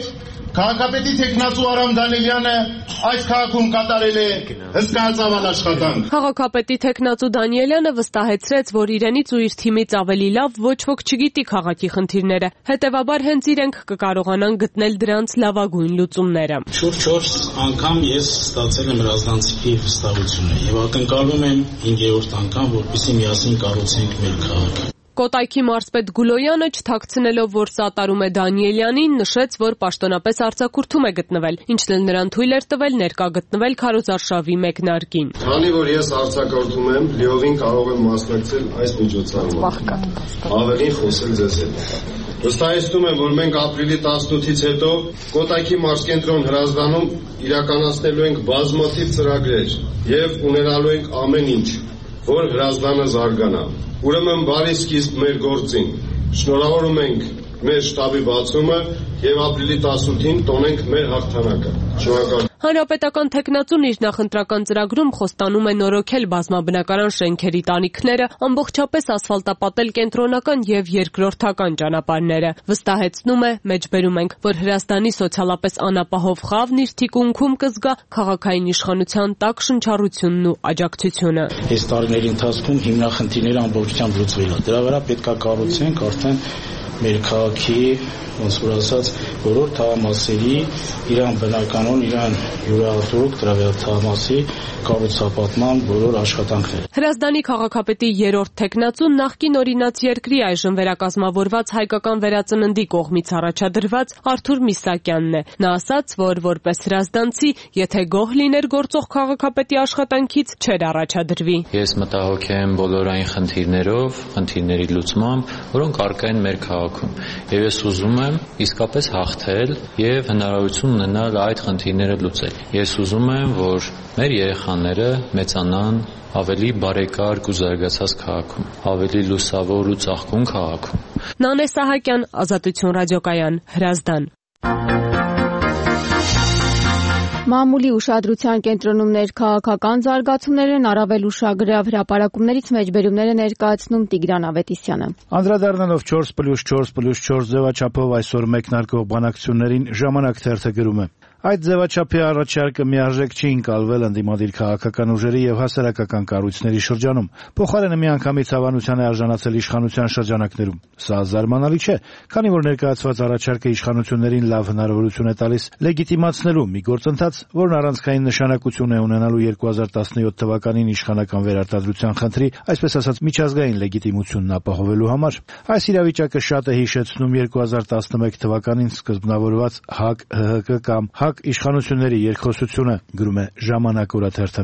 Քաղաքապետի թեկնածու Արամ Դանիելյանը այս քաղաքում կատարել է հսկայածավալ աշխատանք։ Քաղաքապետի թեկնածու Դանիելյանը վստահեցրեց, որ իրենից ու իր թիմից ավելի լավ ոչ ոք չգիտի քաղաքի խնդիրները։ Հետևաբար հենց իրենք կկարողանան գտնել դրանց լավագույն լուծումները։ Շուրջ չորս անգամ ես ստացել եմ Ռազդանցիկի վստահությունը եւ ակնկալում եմ հինգերորդ անգամ, որպեսզի միասին կառուցենք մեր քաղաքը։ Կոտայքի մարզպետ Գուլոյանը չթաքցնելով, որ սատարում է Դանիելյանին, նշեց, որ պաշտոնապես արձակուրդում է գտնվել, ինչն էլ նրան թույլ էր տվել ներկա գտնվել քարոզարշավի մեկնարկին։ Քանի որ ես արձակուրդում եմ, լիովին կարող եմ մասնակցել այս միջոցառմանը։ Ավելին խոսել ձեզ հետ։ Վստահեցնում եմ, որ մենք ապրիլի տասնութից հետո Կոտայքի մարզկենտրոն Հրազդանում իրականացնելու ենք բազմաթիվ ծրագրեր եւ ունենալու ենք ամեն ինչ, որ Հրազդանը զարգանա։ Ուրեմն բարի սկիզբ մեր գործին։ Շնորհավորում ենք մեր շտաբի բացումը եւ ապրիլի տասնութին տոնենք մեր հաղթանակը։ Շնորհակալ։ Հանրապետական թեկնածուն իր նախընտրական ծրագրում խոստանում է նորոգել բազմաբնակարան շենքերի տանիքները, ամբողջապես ասֆալտապատել կենտրոնական եւ երկրորդական ճանապարհները։ Վստահեցնում է, մեջբերում ենք, որ Հրազդանի սոցիալապես անապահով խավն իր թիկունքում կզգա քաղաքային իշխանության տաք շնչառությունն ու աջակցությունը։ Այս տարիների ընթացքում հիմնախնդիրները ամբողջությամբ լուծվել է։ Դրա վրա պետք է կառուցենք արդեն մեր քաղաքի, ոնց որ ասած, բոլոր թաղամասերի իրան բնականon, իրան յուրահատուկ դրավյալ թաղամասի կառուցապատման բոլոր աշխատանքները։ Հրազդանի քաղաքապետի երրորդ թեկնածուն նախկին օրինաց երկրի այժմ վերակազմավորված հայկական վերածննդի կողմից առաջադրված Արթուր Միսակյանն է։ Նա ասաց, որ որպես հրազդանցի, եթե գոհ լիներ գործող քաղաքապետի աշխատանքից, չէր առաջադրվի։ Ես մտահոգ եմ բոլոր այն խնդիրներով, խնդիրների լուծմամբ, որոնք առկա են մեր քաղաքում։ Եվ ես ուզում եմ իսկապես հաղթել եւ հնարավորություն ունենալ այդ խնդիրները լուծել։ Ես ուզում եմ, որ մեր երեխաները մեծանան ավելի բարեկարգ ու զարգացած քաղաքում, ավելի լուսավոր ու ծաղկուն քաղաքում։ Նանե Սահակյան, Ազատություն ռադիոկայան, Հրազդան։ Մամուլի ուշադրության կենտրոնում ներքաղաքական զարգացումներն առավել ուշագրավ հրապարակումներից մեջբերումները ներկայացնում Տիգրան Ավետիսյանը։ Անդրադառնալով չորս պլյուս չորս պլյուս չորս ձևաչափով այսօր մեկնարկող բանակցություններին ժամանակ թերթը գրում է. Այդ ձևաչափի առաջարկը միարժեք չի ընկալվել ընդդիմադիր քաղաքական ուժերի եւ հասարակական կառույցների շրջանում։ Փոխարենը միանգամից հավանության է արժանացել իշխանության շրջանակներում։ Սա զարմանալի չէ, քանի որ ներկայացված առաջարկը իշխանություններին լավ հնարավորություն է տալիս լեգիտիմացնելու մի գործընթաց, որն առանցքային նշանակություն է ունենալու երկու հազար տասնյոթ թվականին իշխանական վերարտադրության խնդրի, այսպես ասած, միջազգային լեգիտիմությունն ապահովելու համար։ Այս իրավիճակը շատ է հիշեցնում երկու հազար տասնմեկ թվականին սկզբնավորված ՀԱԿ ՀՀԿ կամ ՀԱԿ իշխանությունների երկխոսությունը, գրում է Ժամանակ օրաթերթը։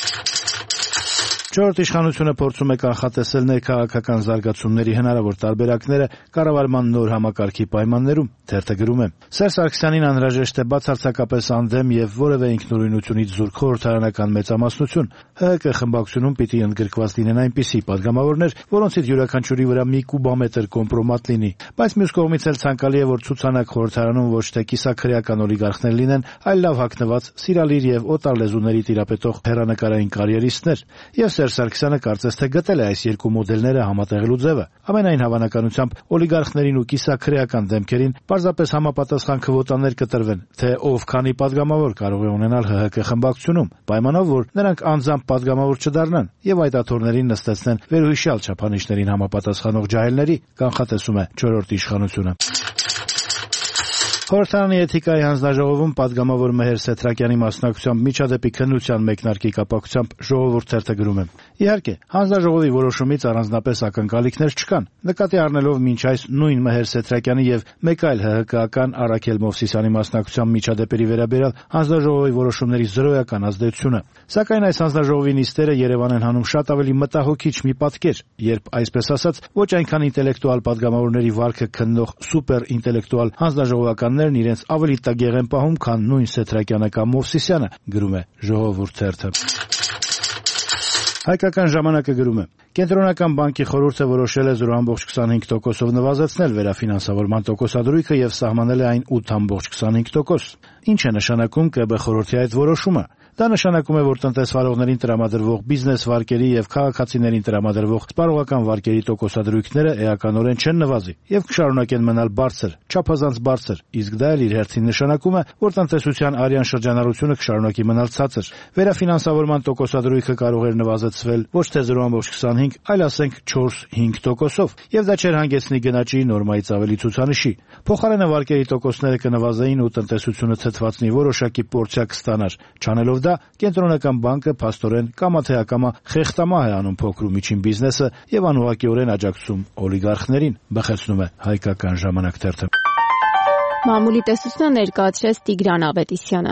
Չորրորդ իշխանությունը փորձում է կանխատեսել ներքաղաքական զարգացումների հնարավոր տարբերակները կառավարման նոր համակարգի պայմաններում, թերթը գրում է. Սերժ Սարգսյանին անհրաժեշտ է բացարձակապես անդեմ եւ որևէ ինքնուրույնությունից զուրկ խորհրդարանական մեծամասնություն։ ՀՀԿ խմբակցությունում պիտի ընդգրկված լինեն այնպիսի падգամավորներ, որոնցից յուրաքանչյուրի վրա մի կուբամետր կոմպրոմատ լինի, բայց մյուս կողմից էլ ցանկալի է, որ ցուցանակ խորհրդարանում ոչ թե կիսաքրեական օլիգարխներ լինեն, այլ լավ հագնված, սիրալիր եւ օտար լեզուների տիրապետող հեռանկարային կարիերիստներ։ Եվ Սերժ Սարգսյանը կարծես թե գտել է այս երկու մոդելները համատեղելու ձևը։ Ամենայն հավանականությամբ օլիգարխներին ու կիսաքրեական դեմքերին պարզապես համապատասխան քվոտաներ կտրվեն, թե ով քանի падգամավոր կարող է ունենալ ՀՀԿ խմբակցությունում, պայմանով որ նրանք անձամբ падգամավոր չդառնան եւ այդ աթոռներին նստեցնեն վերոհիշյալ չափանիշներին համապատասխանող ջահելների, կանխատեսում է չորրորդ իշխանությունը։ Խորհրդարանի էթիկայի հանձնաժողովում падգամավոր Մեհեր Սեթրակյանի մասնակցությամբ միջադեպի քննության մեկնարկի կապակցությամբ ժողովուրդ թերթը գրում է. Իհարկե, հանձնաժողովի որոշումից առանձնապես ակնկալիքներ չկան, նկատի առնելով մինչ այս նույն Մեհեր Սեթրակյանի եւ մեկ այլ ՀՀԿ-ական Արաքել Մովսիսյանի մասնակցությամբ միջադեպերի վերաբերյալ հանձնաժողովի որոշումների զրոյական ազդեցությունը։ Սակայն այս հանձնաժողովի նիստերը Երևան են հանում շատ ավելի մտահոգիչ մի պատկեր, երբ այսպես ասած ոչ այնքան ինտելեկտուալ падգամավորների վարքը քննող սուպեր ինտելեկտուալ հանձնաժողովականներն իրենց ավելի տգեղ են պահում, քան նույն Սեթրակյանը կամ Մովսիսյանը, գրում է Ժողովուրդ թերթը։ Հայկական ժամանակը գրում է. Կենտրոնական բանկի խորհուրդը որոշել է զրո կόμμα քսանհինգ տոկոսով նվազեցնել վերաֆինանսավորման տոկոսադրույքը եւ սահմանել է այն ութ կόμμα քսանհինգ տոկոս։ Ինչ է նշանակում ԿԲ խորհրդի այդ որոշումը։ Դա նշանակում է, որ տնտեսվարողներին տրամադրվող բիզնես վարկերի եւ քաղաքացիներին տրամադրվող սպառողական վարկերի տոկոսադրույքները էականորեն չեն նվազի եւ կշարունակեն մնալ բարձր, չափազանց բարձր, իսկ դա էլ իր հերթին նշանակում է, որ տնտեսության արյան շրջանառությունը կշարունակի մնալ ցածր։ Վերաֆինանսավորման տոկոսադրույքը կարող էր նվազեցվել ոչ թե զրո կόμma քսանհինգ, այլ ասենք չորս-հինգ տոկոսով, եւ դա չէր հանգեցնի գնաճի նորմայից ավելի ցուցանիշի։ Փոխարենը վարկերի տոկոսները կնվազեին ու տնտեսությունը ցցվածնի որոշակի պորցիա կստանար, չանելով դա կենտրոնական բանկը փաստորեն կամա թե ակամա խեղտամահ է անում փոքր ու միջին բիզնեսը եւ անուղղակիորեն աջակցում օլիգարխներին, բխեցնում է Հայկական ժամանակ թերթը։ Մամուլի տեսությունը ներկայացրեց Տիգրան Ավետիսյանը։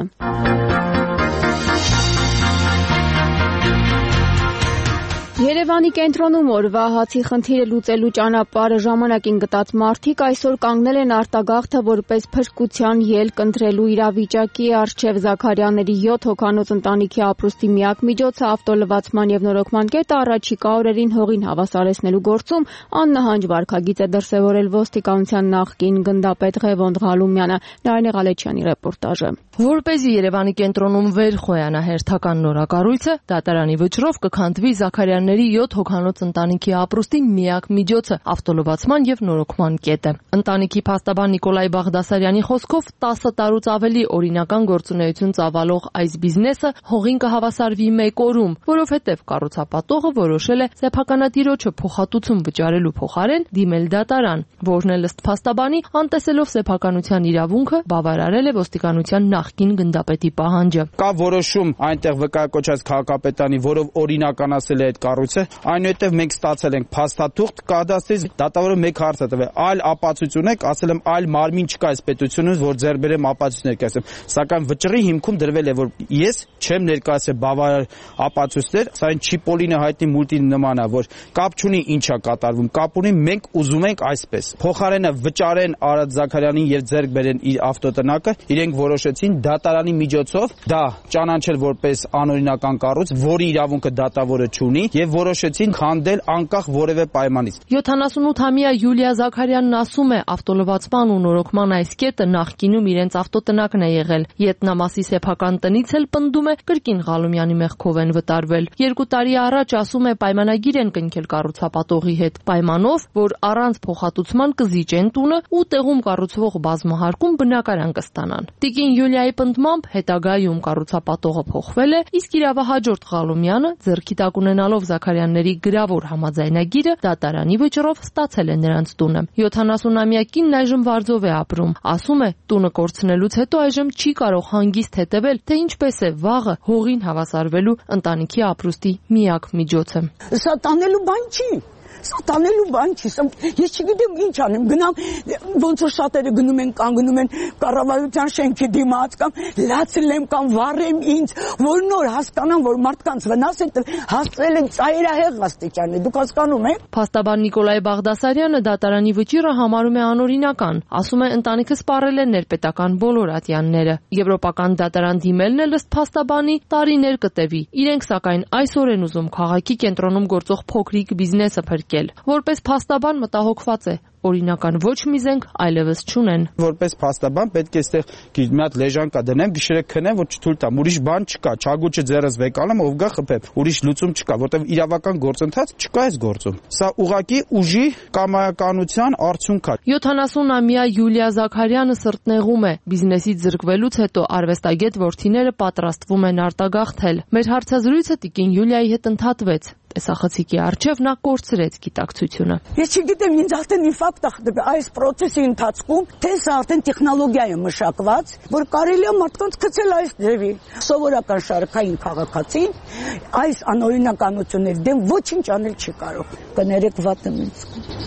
Երևանի կենտրոնում օրվա հացի խնդիրը լուծելու ճանապարհը ժամանակին գտած մարդիկ այսօր կանգնել են արտագաղթը որպես փրկության ելք ընտրելու իրավիճակի առջև Զաքարյանների յոթ հոգանոց ընտանիքի ապրուստի միակ միջոցը ավտոլվացման եւ նորոգման կետը առաջիկա օրերին հողին հավասարեցնելու գործում աննահանջ վարքագիծ է դրսևորել ոստիկանության նախկին գնդապետ Ղևոնդ Ղալումյանը։ Նարինե Ղալեչյանի ռեպորտաժը։ Որպեսզի Երևանի կենտրոնում վեր խոյանա հերթական նորակառույցը, դատարանի վճռով կքանդվի Զաքարյանների յոթ հոգանոց ընտանիքի ապրուստի միակ միջոցը ավտոլվացման եւ նորոգման կետը։ Ընտանիքի փաստաբան Նիկոլայ Բաղդասարյանի խոսքով տասը տարուց ավելի օրինական գործունեություն ծավալող այս բիզնեսը հողին կհավասարվի մեկ օրում, որովհետեւ կառուցապատողը որոշել է սեփականատիրոջը փոխհատուցում վճարելու փոխարեն դիմել դատարան, որն էլ ըստ փաստաբանի անտեսելով սեփականության իրավունքը բավարարել է ոստիկանության նախկին գնդապետի պահանջը։ Կա որոշում այնտեղ վկայակոչած քաղաքապետանի, որով օրինականացել է այդ կառույցը, այնուհետև մենք ստացել ենք փաստաթուղթ կադաստրից, դատավորը մեկ հարց է տվել, այլ ապացույց ունեք, ասել եմ այլ մարմին չկա այս պետությունում, որ ձեռք բերեմ ապացույց ներկայացեմ, սակայն վճռի հիմքում դրվել է, որ ես չեմ ներկայացել բավարար ապացույցներ, սա այն Չիպոլինը հայտնի մուլտի նման է, որ կապ չունի ինչա կատարվում, կապ ունի մենք ուզում ենք այսպես։ Փոխարենը վճարեն Արադ Զաքարյանին եւ ձեռք բերեն իր ավտոտնակը, իրենք որոշեցին դատարանի միջոցով դա ճանաչել որպես անօրինական կառույց, որի իրավունքը դատավորը չունի եւ որոշեցին քանդել անկախ որևէ պայմանից։ յոթանասունութամյա Յուլիա Զաքարյանն ասում է, ավտոլվացման ու նորոգման այս կետը նախկինում իրենց ավտոտնակն է եղել։ Ետնամասի սեփական տնից էլ պնդում է կրկին Ղալումյանի մեղքով են վտարվել։ Երկու տարի առաջ ասում է պայմանագիր են կնքել կառուցապատողի հետ, պայմանով, որ առանց փոխհատուցման կզիջեն տունը ու տեղում կառուցվող բազմահարկում բնակարան կստանան։ Տիկին Յուլիայի պնդմամբ հետագայում կառուցապատողը փոխվել է, իսկ իրավահաջորդ Ղալումյանը ձեռքի տակ ունենալով Զաքարյանների գրավոր համաձայնագիրը դատարանի վճռով ստացել է նրանց տունը։ յոթանասունամյա կինն այժմ Վարձով է ապրում, ասում է, տունը կորցնելուց հետո այժմ չի կարող հանգիստ հետևել, թե ինչպես է վաղը հողին հավասարվելու ընտանիքի ապրուստի միակ միջոցը։ Սա տանելու բան չի։ Սա տանելու բան չի, ես չգիտեմ ինչ անեմ, գնամ, ոնց որ շատերը գնում են, կանգնում են կառավարության շենքի դիմաց կամ լացել կամ վառեմ ինձ, որ նոր հասկանան, որ մարդկանց վնաս են հասցրել են ծայրահեղ աստիճանի, դուք հասկանում եք։ Փաստաբան Նիկոլայ Բաղդասարյանը դատարանի վճիռը համարում է անօրինական, ասում է ընտանիքը սպառել է ներպետական բոլոր ատյանները։ Եվրոպական դատարան դիմելն էլ ըստ փաստաբանի տարիներ կտևի։ Իրենք սակայն այսօր են ուզում քաղաքի կենտրոնում գործող փոքրիկ բիզնեսը փրկել։ Որպես փաստաբան մտահոգված է, օրինական ոչ մի զենք այլևս չունեն։ Որպես փաստաբան պետք է այստեղ մի հատ լեժանկա դնեմ, գիշերը քնեմ, որ չթույլ տամ, ուրիշ բան չկա, չագուճը ձեռս վեկալեմ, ով գա խփեմ, ուրիշ լուծում չկա, որտեղ իրավական գործընթաց չկա այս գործում։ Սա ուղղակի ուժի կամայականության արդյունք է։ յոթանասունամյա Յուլիա Զաքարյանը սրտնեղում է, բիզնեսից զրկվելուց հետո արվեստագետ որդիները պատրաստվում են արտագաղթել։ Մեր հարցազրույցը տիկին Յուլիայի հետ ընդհատվեց։ Տեսախցիկի առջև նա կորցրեց գիտակցությունը։ Ես չգիտեմ, ինձ արդեն ինֆարկտ է այս process-ի ընթացքում, թե սա արդեն տեխնոլոգիա է մշակված, որ կարելի է մարդկանց գցել այս ձևի։ Սովորական շարքային քաղաքացին այս անօրինականությունների դեմ ոչինչ անել չի կարող։ Կներեք վատը ինձ։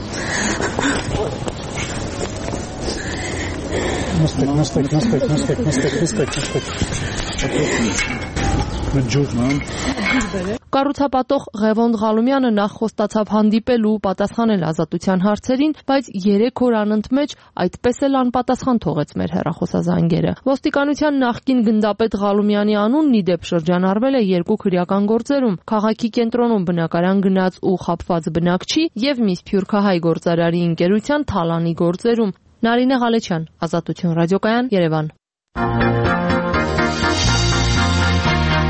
Նստեք, նստեք, նստեք, նստեք, նստեք, նստեք, նստեք։ Կառուցապատող Ղևոնդ Ղալումյանը նախ խոստացավ հանդիպել ու պատասխանել ազատության հարցերին, բայց երեք օր անընդմեջ այդպես էլ անպատասխան թողեց մեր հեռախոսազանգերը։ Ոստիկանության նախկին գնդապետ Ղալումյանի անունն ի դեպ շրջանառվել է երկու քրեական գործերում՝ քաղաքի կենտրոնում բնակարան գնաց ու խաբված բնակչի եւ մի սփյուռքահայ գործարարի ընկերության թալանի գործերում։ Նարինե Ղալեչյան, Ազատություն ռադիոկայան, Երևան։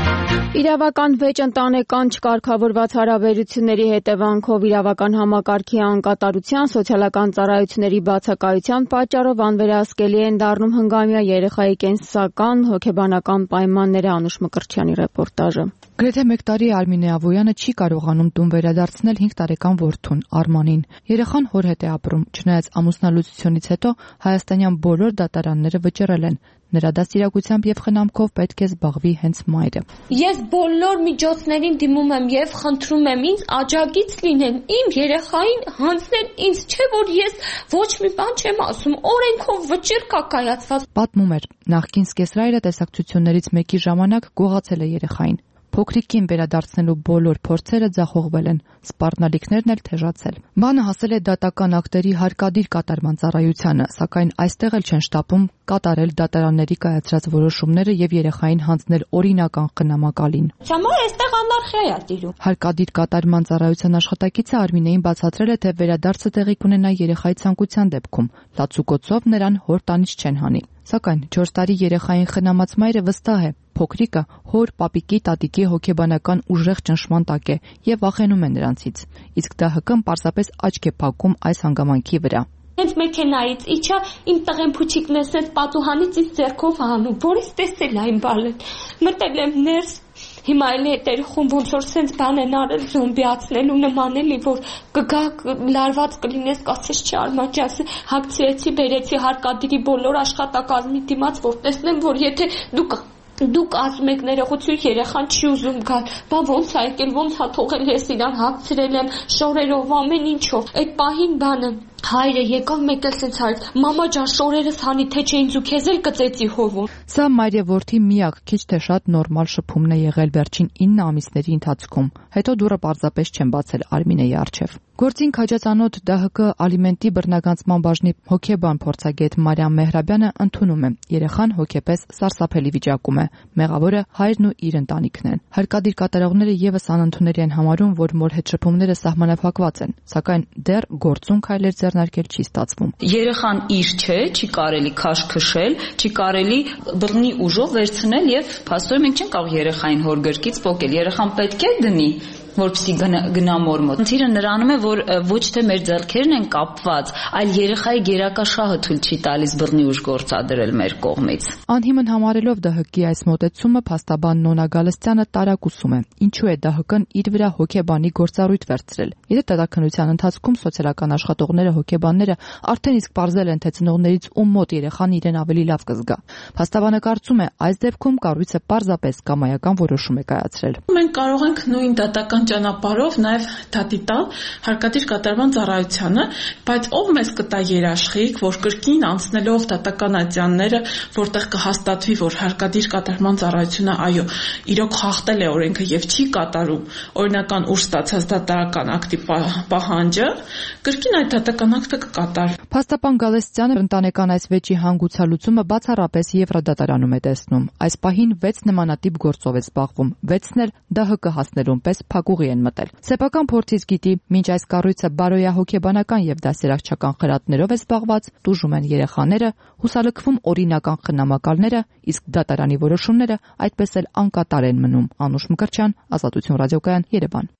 Իրավական վեճ ընտանեկան չկարգավորված հարաբերությունների հետևանքով իրավական համակարգի անկատարության, սոցիալական ծառայությունների բացակայության պատճառով անվերահսկելի են դառնում հնգամյա երեխայի կենսական, հոգեբանական պայմանները։ Անուշ Մկրտչյանի ռեպորտաժը։ Գրեթե մեկ տարի Արմինե Ավոյանը չի կարողանում տուն վերադարձնել հինգ տարեկան որդուն Արմանին։ Երեխան հոր հետ է ապրում, չնայած ամուսնալուծությունից հետո հայաստանյան բոլոր դատարանները վճռել են։ Նրա դաստիարակությամբ եւ խնամքով պետք է զբաղվի հենց մայրը։ Ես բոլոր միջոցներին դիմում եմ եւ խնդրում եմ ինձ աջակից լինեն, իմ երեխային հանձնել ինձ, չէ որ ես ոչ մի բան չեմ ասում, օրենքով վճիռ կա կայացված։ Պատմում էր, նախկին սկեսրայրը տեսակցություններից մեկի ժամանակ գողացել է երեխային։ Փոքրիկին վերադարձնելու բոլոր փորձերը ձախողվել են, սպառնալիքներն էլ թեժացել։ Բանը հասել է դատական ակտերի հարկադիր կատարման ծառայությանը, սակայն այստեղ էլ չեն շտապում կատարել դատարանների կայացրած որոշումները եւ երեխային հանձնել օրինական խնամակալին։ Չամա այստեղ անարխիա է տիրում։ Հարկադիր կատարման ծառայության աշխատակիցը Արմինեին բացատրել է, թե վերադարձը տեղի կունենա երեխայի ցանկության դեպքում, լացուկոցով նրան հոր տանիչ չեն հանի։ Սակայն չորս տարի երեխային խնամած մայրը վստահ է, փոքրիկը հոր, պապիկի, տատիկի հոգեբանական ուժեղ ճնշման տակ է եւ վախենում է նրանցից։ Իսկ ԴՀԿ-ն պարզապես աչք է փակում այս հանգամանքի վրա։ Հենց մեքենայից իջա իմ տղեն փուչիկն էս այդ պատուհանից ինձ ձեռքով հանում, որից տեսել այն բալը։ Մտել եմ ներս, հիմա էլ հետերի խումբ ոնց որ սենց բան են արել զոմբիացնելու նման էլի, որ կգա լարված կլինես, կասես չի Արման ջան, հագցրեցի, բերեցի հարկադիրի բոլոր աշխատակազմի դիմաց, որ տեսնեմ, որ եթե դուք Դուք ասում եք ներողություն, երեխան չի ուզում գալ, բա ոնց է եկել, ոնց է թողել, ես իրան հագցրել եմ շորերով, ամեն ինչով։ Այդ պահին բանը հայրը եկավ մեկ էլ սենց հայր, մամա ջան, շորերս հանի, թե չէ ինձ ու քեզ էլ կծեցի հովում։ Սա մայր եւ որդի միակ քիչ թե շատ նորմալ շփումն է եղել վերջին ինը ամիսների ընթացքում։ Հետո դուռը պարզապես չեն բացել Արմինեի առջև։ Գործին քաջածանոթ ԴՀԿ ալիմենտի բռնագանցման բաժնի հոգեբան փորձագետ Մարիամ Մեհրաբյանը ընդունում է, երեխան հոգեպես սարսափելի վիճակում է, մեղավորը հայրն ու իր ընտանիքն են։ Հարկադիր կատարողները եւս անընդունելի են համարում, որ մոր հետ շփումները սահմանափակված են, սակայն դեռ գործուն քայլեր ձեռնարկել չի ստացվում։ Երեխան իր չէ, չի կարելի քաշ քշել, չի կարելի բռնի ուժով վերցնել եւ փաստորեն մենք չենք կարող երեխային հոր գրկից պոկել։ Երեխան պետք է դնի, որպեսզի գնա մոր մոտ։ Խնդիրը նրանում է, որ ոչ թե մեր ձեռքերն են կապված, այլ երեխայի գերակա շահը թույլ չի տալիս բռնի ուժ գործադրել մեր կողմից։ Անհիմն համարելով ԴՀԿ-ի այս մոտեցումը, փաստաբան Նոնա Գալստյանը տարակուսում է, ինչու է ԴՀԿ-ն իր վրա հոգեբանի գործառույթ վերցրել։ Իր դատականության ընթացքում սոցիալական աշխատողները, հոգեբանները արդեն իսկ պարզել են, թե ծնողներից ում մոտ երեխան իրեն ավելի լավ կզգա։ Փաստաբանը կարծում է, այս դեպքում կառույցը պարզապես կամայական որոշում է կայացրել։ Մենք կարող ենք նույն դատական ճանապարհով նաև դատի տալ հարկադիր կատարման ծառայությանը, բայց ով մեզ կտա երաշխիք, որ կրկին անցնելով դատական ատյանները, որտեղ կհաստատվի, որ հարկադիր կատարման ծառայությունը այո, իրոք խախտել է օրենքը եւ չի կատարում օրինական ուժ ստացած դատարական ակտի պահանջը, կրկին այդ դատական ակտը կկատարվի։ Փաստաբան Գալստյանը ընտանեկան այս վեճի հանգուցալուծումը բացառապես Եվրադատարանում է տեսնում։ Այս պահին վեց նմանատիպ գործով է զբաղվում, վեցն էլ ԴՀԿ հասնելուն պես փակուղի են մտել։ Սեփական փորձից գիտի, մինչ այս կառույցը բարոյահոգեբանական եւ դասերակցական խրատներով է զբաղված, տուժում են երեխաները, հուսալքվում օրինական խնամակալները, իսկ դատարանի որոշումները այդպես էլ անկատար են մնում։ Անուշ Մկրտչյան, Ազատություն ռադիոկայան, Երևան։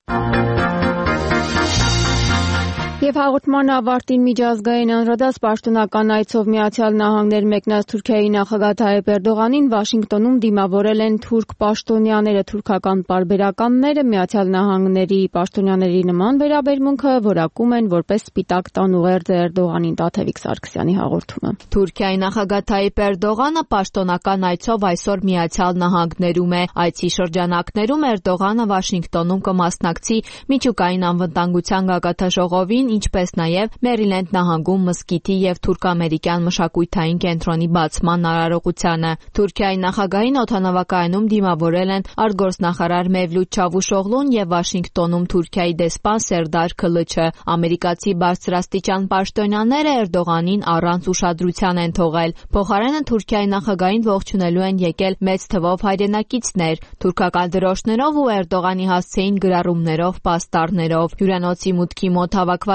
Եվ հաղորդման ավարտին միջազգային անդրադարձ պաշտոնական այցով Միացյալ Նահանգներ մեկնած Թուրքիայի նախագահ Թայիփ Էրդողանին Վաշինգտոնում դիմավորել են թուրք պաշտոնյաները, թուրքական պարբերականները Միացյալ Նահանգների պաշտոնյաների նման վերաբերմունքը որակում են որպես սպիտակ տան ուղերձ Էրդողանին։ Տաթևիկ Սարգսյանի հաղորդումը։ Թուրքիայի նախագահ Թայիփ Էրդողանը պաշտոնական այցով այսօր Միացյալ Նահանգներում է։ Այցի շրջանակներում Էրդողանը Վաշինգտոնում կմասնակցի միջուկային անվտանգության գագաթնաժողովին, ինչպես նաև Մերիլենդ նահանգում մզկիթի եւ թուրք-ամերիկյան մշակութային կենտրոնի բացման արարողությանը։ Թուրքիայի նախագահին օդանավակայանում դիմավորել են արտգործնախարար Մևլութ Չավուշօղլուն եւ Վաշինգտոնում Թուրքիայի դեսպան Սերդար Քլիչը։ Ամերիկացի բարձրաստիճան պաշտոնյաները Էրդողանին առանց ուշադրության են թողել։ Փոխարենը Թուրքիայի նախագահին ողջունելու են եկել մեծ թվով հայրենակիցներ, թուրքական դրոշներով ու Էրդողանի հասցեին գրառումներով, պաստառներով։ Հյուրանոցի մուտքի մոտ հավաքված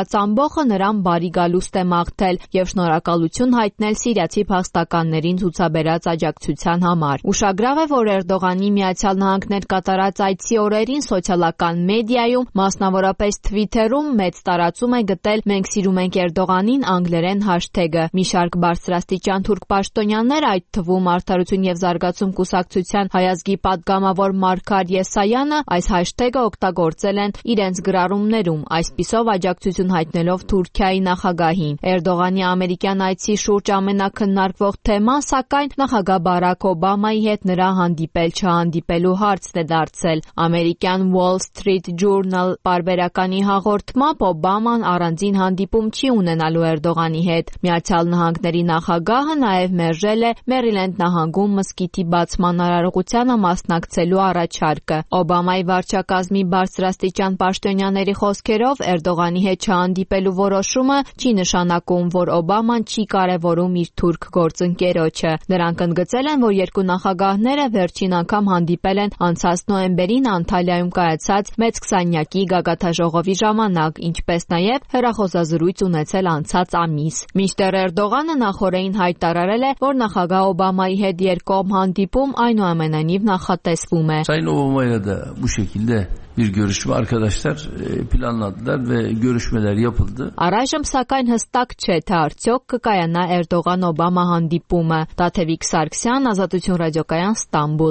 ստացած ամբոխը նրան բարի գալուստ է մաղթել եւ շնորհակալություն հայտնել սիրիացի փախստականներին ցուցաբերած աջակցության համար։ Ուշագրավ է, որ Էրդողանի Միացյալ Նահանգներ կատարած այցի օրերին սոցիալական մեդիայում, մասնավորապես Twitter-ում մեծ տարածում է գտել «Մենք սիրում ենք Էրդողանին» անգլերեն հաշթեգը։ Մի շարք բարձրաստիճան թուրք պաշտոնյաներ, այդ թվում Արդարություն եւ զարգացում կուսակցության հայազգի падգամավոր Մարգար Եսայանը, այս հաշթեգը օգտագործել են իրենց գրառումներում, այսպիսով աջակցություն հայտնելով Թուրքիայի նախագահին։ Էրդողանի ամերիկյան այցի շուրջ ամենակննարկվող թեման, սակայն, նախագահ Բարաք Օբամայի հետ նրա հանդիպել-չհանդիպելու հարցն է դարձել։ Ամերիկյան Wall Street Journal պարբերականի հաղորդմամբ Օբաման առանձին հանդիպում չի ունենալու Էրդողանի հետ։ Միացյալ Նահանգների նախագահը նաև մերժել է Մերիլենդ նահանգում մզկիթի բացման արարողությանը մասնակցելու առաջարկը։ Օբամայի վարչակազմի բարձրաստիճան պաշտոնյաների խոսքերով Էրդողանի հետ չհանդիպելու որոշումը չի նշանակում, որ Օբաման չի կարևորում իր թուրք գործընկերոջը։ Նրանք ընդգծել են, որ երկու նախագահները վերջին անգամ հանդիպել են անցած նոյեմբերին Անտալիայում կայացած մեծ քսանյակի գագաթաժողովի ժամանակ, ինչպես նաև հեռախոսազրույց ունեցել անցած ամիս։ Մինչդեռ Էրդողանը նախօրեին հայտարարել է, որ նախագահ Օբամայի հետ երկկողմ hանդipum այնուամենայնիվ նախատեսվում է։ Sayın Obama'yla da bu şekilde bir görüşme arkadaşlar planladılar ve görüşmeler yapıldı. Առայժմ սակայն հստակ չէ, թե արդյոք կկայանա Էրդողան-Օբամա հանդիպումը։ Տաթևիկ Սարգսյան, Ազատություն ռադիոկայան, Ստամբուլ։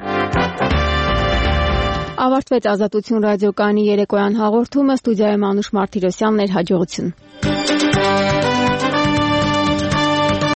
Ավարտվեց Ազատություն ռադիոկայանի երեկոյան հաղորդումը, ստուդիայում Անուշ Մարտիրոսյանն էր, հաջողություն։